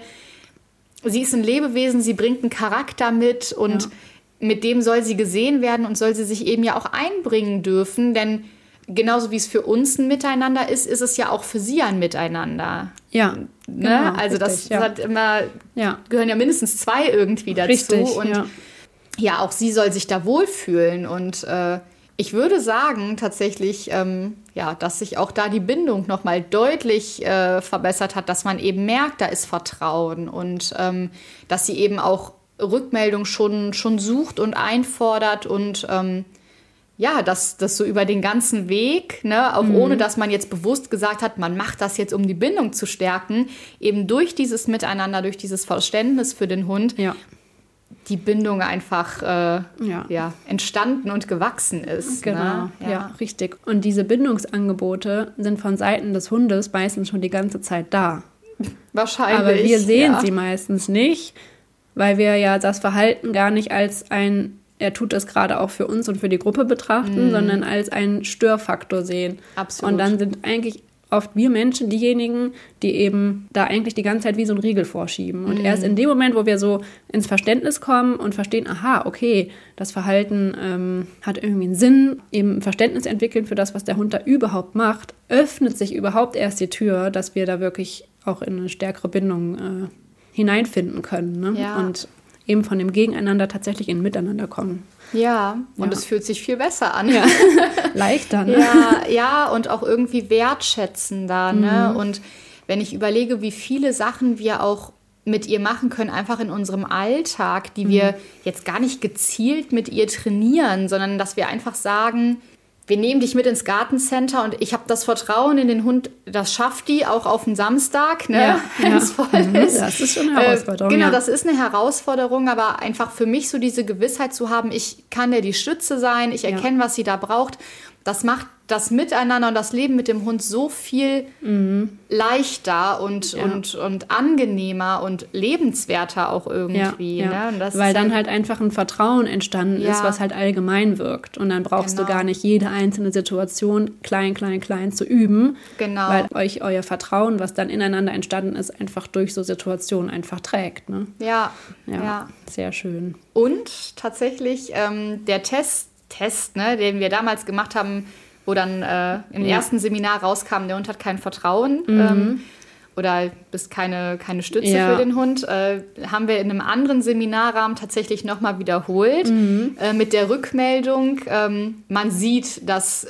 sie ist ein Lebewesen, sie bringt einen Charakter mit und Ja. mit dem soll sie gesehen werden und soll sie sich eben ja auch einbringen dürfen, denn genauso wie es für uns ein Miteinander ist, ist es ja auch für sie ein Miteinander. Ja, Ne? genau, Also das, richtig, ja. das hat immer, Ja. gehören ja mindestens zwei irgendwie dazu. Richtig, und ja. ja, auch sie soll sich da wohlfühlen und äh, ich würde sagen tatsächlich, ähm, ja, dass sich auch da die Bindung nochmal deutlich äh, verbessert hat, dass man eben merkt, da ist Vertrauen und ähm, dass sie eben auch Rückmeldung schon, schon sucht und einfordert und ähm, ja, dass das so über den ganzen Weg, ne, auch mhm. ohne dass man jetzt bewusst gesagt hat, man macht das jetzt, um die Bindung zu stärken, eben durch dieses Miteinander, durch dieses Verständnis für den Hund, Ja. die Bindung einfach äh, Ja. ja, entstanden und gewachsen ist. Genau, Ne? ja. Ja. richtig. Und diese Bindungsangebote sind von Seiten des Hundes meistens schon die ganze Zeit da. Wahrscheinlich. Aber wir sehen ja. sie meistens nicht, weil wir ja das Verhalten gar nicht als ein, er tut das gerade auch für uns und für die Gruppe betrachten, mm. sondern als einen Störfaktor sehen. Absolut. Und dann sind eigentlich oft wir Menschen diejenigen, die eben da eigentlich die ganze Zeit wie so einen Riegel vorschieben. Und mm. erst in dem Moment, wo wir so ins Verständnis kommen und verstehen, aha, okay, das Verhalten ähm, hat irgendwie einen Sinn, eben ein Verständnis entwickeln für das, was der Hund da überhaupt macht, öffnet sich überhaupt erst die Tür, dass wir da wirklich auch in eine stärkere Bindung äh, hineinfinden können. Ne? Ja. Und eben von dem Gegeneinander tatsächlich in Miteinander kommen. Ja, und Ja. es fühlt sich viel besser an. Ja. Leichter, ne? Ja, ja, und auch irgendwie wertschätzender. Ne? Mhm. Und wenn ich überlege, wie viele Sachen wir auch mit ihr machen können, einfach in unserem Alltag, die wir jetzt gar nicht gezielt mit ihr trainieren, sondern dass wir einfach sagen, wir nehmen dich mit ins Gartencenter und ich habe das Vertrauen in den Hund, das schafft die auch auf den Samstag, ne, Ja, wenn es ja. voll Mhm, ist. das ist schon eine Herausforderung, Äh, genau, ja. das ist eine Herausforderung, aber einfach für mich so diese Gewissheit zu haben, ich kann dir die Stütze sein, ich erkenne, was sie da braucht. Das macht das Miteinander und das Leben mit dem Hund so viel Mhm. leichter und, Ja. und, und angenehmer und lebenswerter auch irgendwie. Ja, Ne? ja. Und das Weil ist dann halt- halt einfach ein Vertrauen entstanden Ja. ist, was halt allgemein wirkt. Und dann brauchst Genau. du gar nicht jede einzelne Situation klein, klein, klein zu üben. Genau. Weil euch euer Vertrauen, was dann ineinander entstanden ist, einfach durch so Situationen einfach trägt. Ne? ja, Ja, ja. sehr schön. Und tatsächlich ähm, der Test, Test ne, den wir damals gemacht haben, wo dann äh, im Ja. ersten Seminar rauskam, der Hund hat kein Vertrauen Mhm. ähm, oder bist keine, keine Stütze Ja. für den Hund, äh, haben wir in einem anderen Seminarrahmen tatsächlich nochmal wiederholt Mhm. äh, mit der Rückmeldung, ähm, man sieht, dass äh,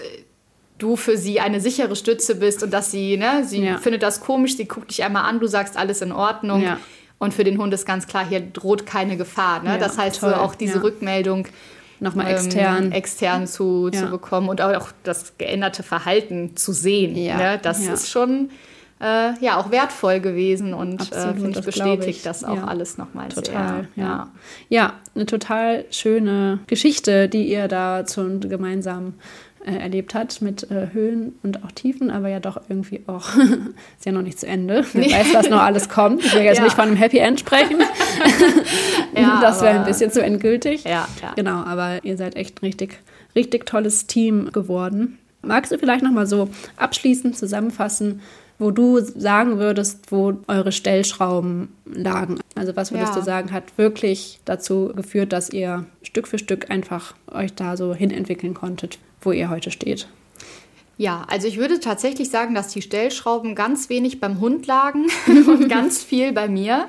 du für sie eine sichere Stütze bist und dass sie, ne, sie Ja. findet das komisch, sie guckt dich einmal an, du sagst alles in Ordnung. Ja. Und für den Hund ist ganz klar, hier droht keine Gefahr. Ne? Ja, das heißt, toll, so auch diese ja. Rückmeldung Nochmal ähm, extern. extern zu, Ja. zu bekommen und auch das geänderte Verhalten zu sehen. Ja, Ne? Das ja. ist schon äh, ja auch wertvoll gewesen und Absolut, äh, finde ich das bestätigt ich. das auch ja. alles nochmal Total, sehr. ja. Ja. ja, eine total schöne Geschichte, die ihr da zu, gemeinsam äh, erlebt habt mit äh, Höhen und auch Tiefen, aber ja doch irgendwie auch, ist ja noch nicht zu Ende. Wer weiß, was noch alles kommt. Ich will jetzt Ja. nicht von einem Happy End sprechen. Ja, das wäre ein aber- bisschen zu endgültig. Ja, ja. Genau, aber ihr seid echt ein richtig, richtig tolles Team geworden. Magst du vielleicht nochmal so abschließend zusammenfassen, wo du sagen würdest, wo eure Stellschrauben lagen? Also was würdest Ja. du sagen, hat wirklich dazu geführt, dass ihr Stück für Stück einfach euch da so hinentwickeln konntet, wo ihr heute steht? Ja, also ich würde tatsächlich sagen, dass die Stellschrauben ganz wenig beim Hund lagen und ganz viel bei mir.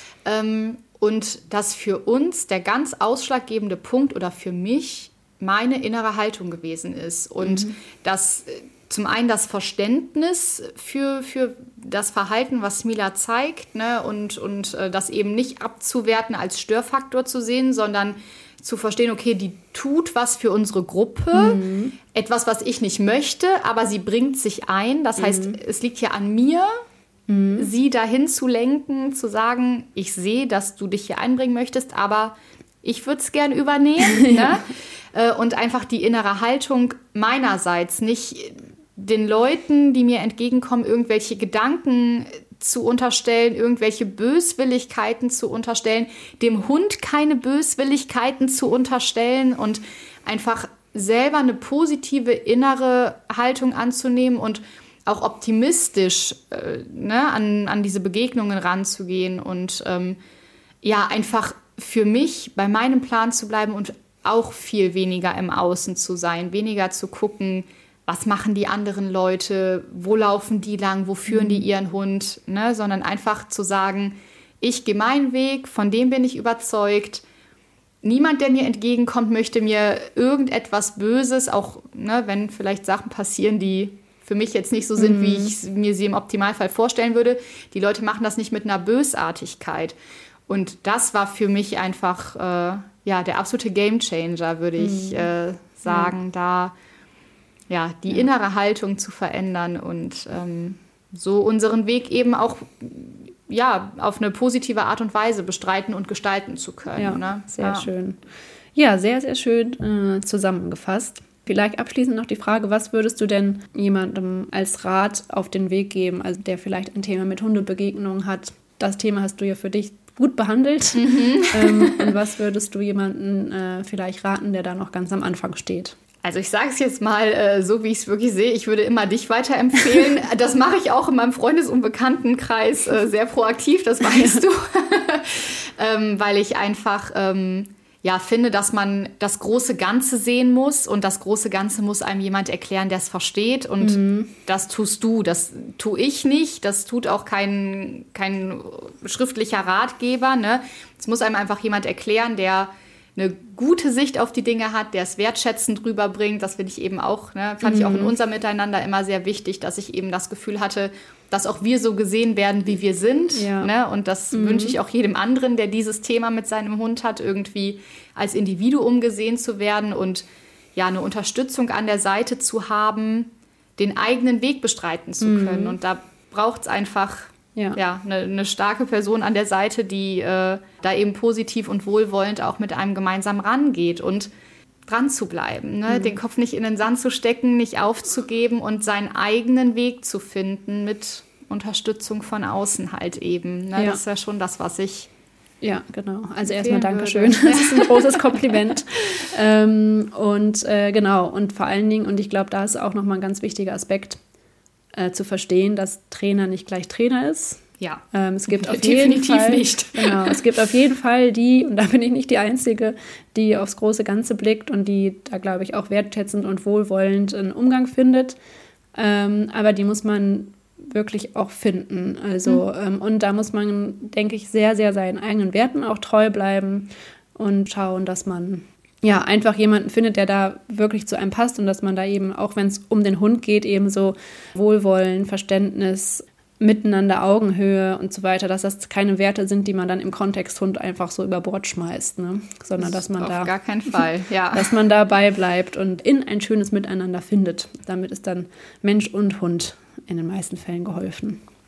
Ähm, und dass für uns der ganz ausschlaggebende Punkt oder für mich meine innere Haltung gewesen ist. Und mhm. dass äh, zum einen das Verständnis für, für das Verhalten, was Mila zeigt, ne, und, und äh, das eben nicht abzuwerten als Störfaktor zu sehen, sondern zu verstehen, okay, die tut was für unsere Gruppe, mhm. etwas, was ich nicht möchte, aber sie bringt sich ein. Das mhm. heißt, es liegt hier an mir, mhm. sie dahin zu lenken, zu sagen, ich sehe, dass du dich hier einbringen möchtest, aber ich würde es gern übernehmen. ja. ne? Und einfach die innere Haltung meinerseits, nicht den Leuten, die mir entgegenkommen, irgendwelche Gedanken zu unterstellen, irgendwelche Böswilligkeiten zu unterstellen, dem Hund keine Böswilligkeiten zu unterstellen und einfach selber eine positive innere Haltung anzunehmen und auch optimistisch äh, ne, an, an diese Begegnungen ranzugehen und ähm, ja, einfach für mich bei meinem Plan zu bleiben und auch viel weniger im Außen zu sein, weniger zu gucken, was machen die anderen Leute, wo laufen die lang, wo führen die ihren Hund, ne? Sondern einfach zu sagen, ich gehe meinen Weg, von dem bin ich überzeugt. Niemand, der mir entgegenkommt, möchte mir irgendetwas Böses, auch ne, wenn vielleicht Sachen passieren, die für mich jetzt nicht so sind, mhm. wie ich mir sie im Optimalfall vorstellen würde. Die Leute machen das nicht mit einer Bösartigkeit. Und das war für mich einfach äh, ja, der absolute Gamechanger, würde mhm. ich äh, sagen, mhm. da ja, die ja. innere Haltung zu verändern und ähm, so unseren Weg eben auch ja, auf eine positive Art und Weise bestreiten und gestalten zu können. Ja, ne? sehr ja. schön. Ja, sehr, sehr schön äh, zusammengefasst. Vielleicht abschließend noch die Frage, was würdest du denn jemandem als Rat auf den Weg geben, also der vielleicht ein Thema mit Hundebegegnungen hat? Das Thema hast du ja für dich gut behandelt. Mhm. Ähm, und was würdest du jemandem äh, vielleicht raten, der da noch ganz am Anfang steht? Also ich sage es jetzt mal äh, so, wie ich es wirklich sehe. Ich würde immer dich weiterempfehlen. Das mache ich auch in meinem Freundes- und Bekanntenkreis äh, sehr proaktiv, das weißt du. ähm, weil ich einfach ähm, ja, finde, dass man das große Ganze sehen muss. Und das große Ganze muss einem jemand erklären, der es versteht. Und mhm. das tust du, das tue ich nicht. Das tut auch kein, kein schriftlicher Ratgeber. Ne? Es muss einem einfach jemand erklären, der eine gute Sicht auf die Dinge hat, der es wertschätzend rüberbringt. Das finde ich eben auch, ne, fand mhm. ich auch in unserem Miteinander immer sehr wichtig, dass ich eben das Gefühl hatte, dass auch wir so gesehen werden, wie wir sind. Ja. Ne? Und das mhm. wünsche ich auch jedem anderen, der dieses Thema mit seinem Hund hat, irgendwie als Individuum gesehen zu werden und ja, eine Unterstützung an der Seite zu haben, den eigenen Weg bestreiten zu können. Mhm. Und da braucht es einfach Ja, ja eine, eine starke Person an der Seite, die äh, da eben positiv und wohlwollend auch mit einem gemeinsam rangeht und dran zu bleiben, ne? Mhm. Den Kopf nicht in den Sand zu stecken, nicht aufzugeben und seinen eigenen Weg zu finden mit Unterstützung von außen halt eben. Ne? Ja. Das ist ja schon das, was ich Ja, genau. Also erstmal Dankeschön. Das ist ein großes Kompliment. ähm, und äh, genau, und vor allen Dingen, und ich glaube, da ist auch nochmal ein ganz wichtiger Aspekt, Äh, zu verstehen, dass Trainer nicht gleich Trainer ist. Ja, ähm, es gibt auf jeden Fall, nicht. Genau, es gibt auf jeden Fall die, und da bin ich nicht die Einzige, die aufs große Ganze blickt und die da, glaube ich, auch wertschätzend und wohlwollend einen Umgang findet. Ähm, aber die muss man wirklich auch finden. Also, mhm. ähm, und da muss man, denke ich, sehr, sehr seinen eigenen Werten auch treu bleiben und schauen, dass man ja, einfach jemanden findet, der da wirklich zu einem passt und dass man da eben, auch wenn es um den Hund geht, eben so Wohlwollen, Verständnis, Miteinander, Augenhöhe und so weiter, dass das keine Werte sind, die man dann im Kontext Hund einfach so über Bord schmeißt, ne? Sondern das dass man auf da auf gar keinen Fall, ja. dass man dabei bleibt und in ein schönes Miteinander findet. Damit ist dann Mensch und Hund in den meisten Fällen geholfen.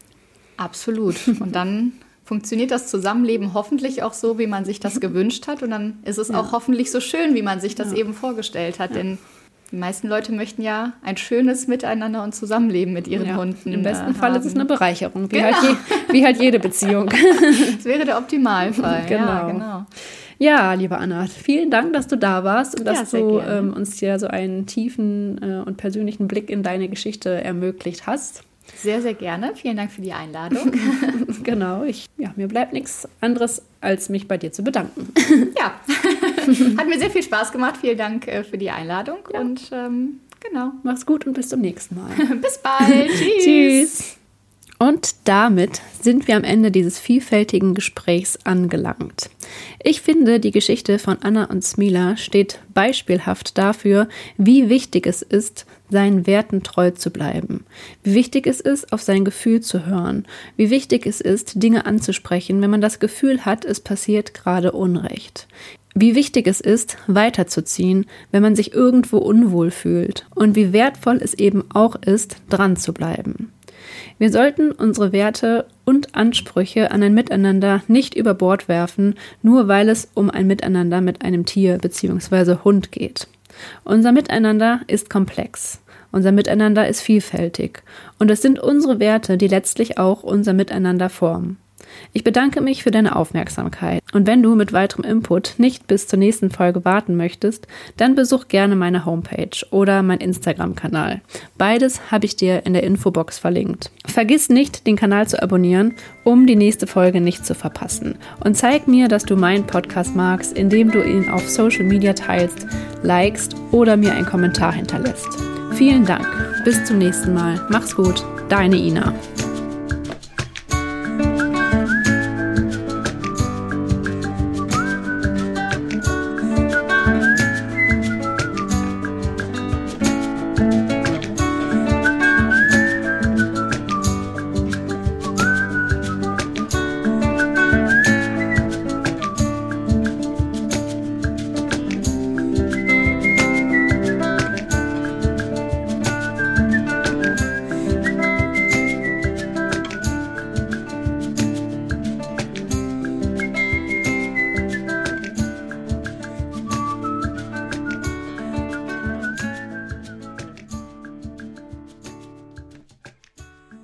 Absolut. Und dann funktioniert das Zusammenleben hoffentlich auch so, wie man sich das gewünscht hat. Und dann ist es ja. auch hoffentlich so schön, wie man sich das ja. eben vorgestellt hat. Ja. Denn die meisten Leute möchten ja ein schönes Miteinander und Zusammenleben mit ihren ja. Hunden. Im besten äh, Fall haben. ist es eine Bereicherung, wie, genau. halt, je, wie halt jede Beziehung. Das wäre der Optimalfall. Genau. Ja, genau. Ja, liebe Anna, vielen Dank, dass du da warst und dass ja, du ähm, uns hier so einen tiefen äh, und persönlichen Blick in deine Geschichte ermöglicht hast. Sehr, sehr gerne. Vielen Dank für die Einladung. Genau, ich, ja, mir bleibt nichts anderes, als mich bei dir zu bedanken. Ja, hat mir sehr viel Spaß gemacht. Vielen Dank äh, für die Einladung ja. und ähm, genau. Mach's gut und bis zum nächsten Mal. Bis bald. Tschüss. Tschüss. Und damit sind wir am Ende dieses vielfältigen Gesprächs angelangt. Ich finde, die Geschichte von Anna und Smila steht beispielhaft dafür, wie wichtig es ist, seinen Werten treu zu bleiben. Wie wichtig es ist, auf sein Gefühl zu hören. Wie wichtig es ist, Dinge anzusprechen, wenn man das Gefühl hat, es passiert gerade Unrecht. Wie wichtig es ist, weiterzuziehen, wenn man sich irgendwo unwohl fühlt. Und wie wertvoll es eben auch ist, dran zu bleiben. Wir sollten unsere Werte und Ansprüche an ein Miteinander nicht über Bord werfen, nur weil es um ein Miteinander mit einem Tier bzw. Hund geht. Unser Miteinander ist komplex. Unser Miteinander ist vielfältig. Und es sind unsere Werte, die letztlich auch unser Miteinander formen. Ich bedanke mich für deine Aufmerksamkeit. Und wenn du mit weiterem Input nicht bis zur nächsten Folge warten möchtest, dann besuch gerne meine Homepage oder meinen Instagram-Kanal. Beides habe ich dir in der Infobox verlinkt. Vergiss nicht, den Kanal zu abonnieren, um die nächste Folge nicht zu verpassen. Und zeig mir, dass du meinen Podcast magst, indem du ihn auf Social Media teilst, likest oder mir einen Kommentar hinterlässt. Vielen Dank. Bis zum nächsten Mal. Mach's gut. Deine Ina.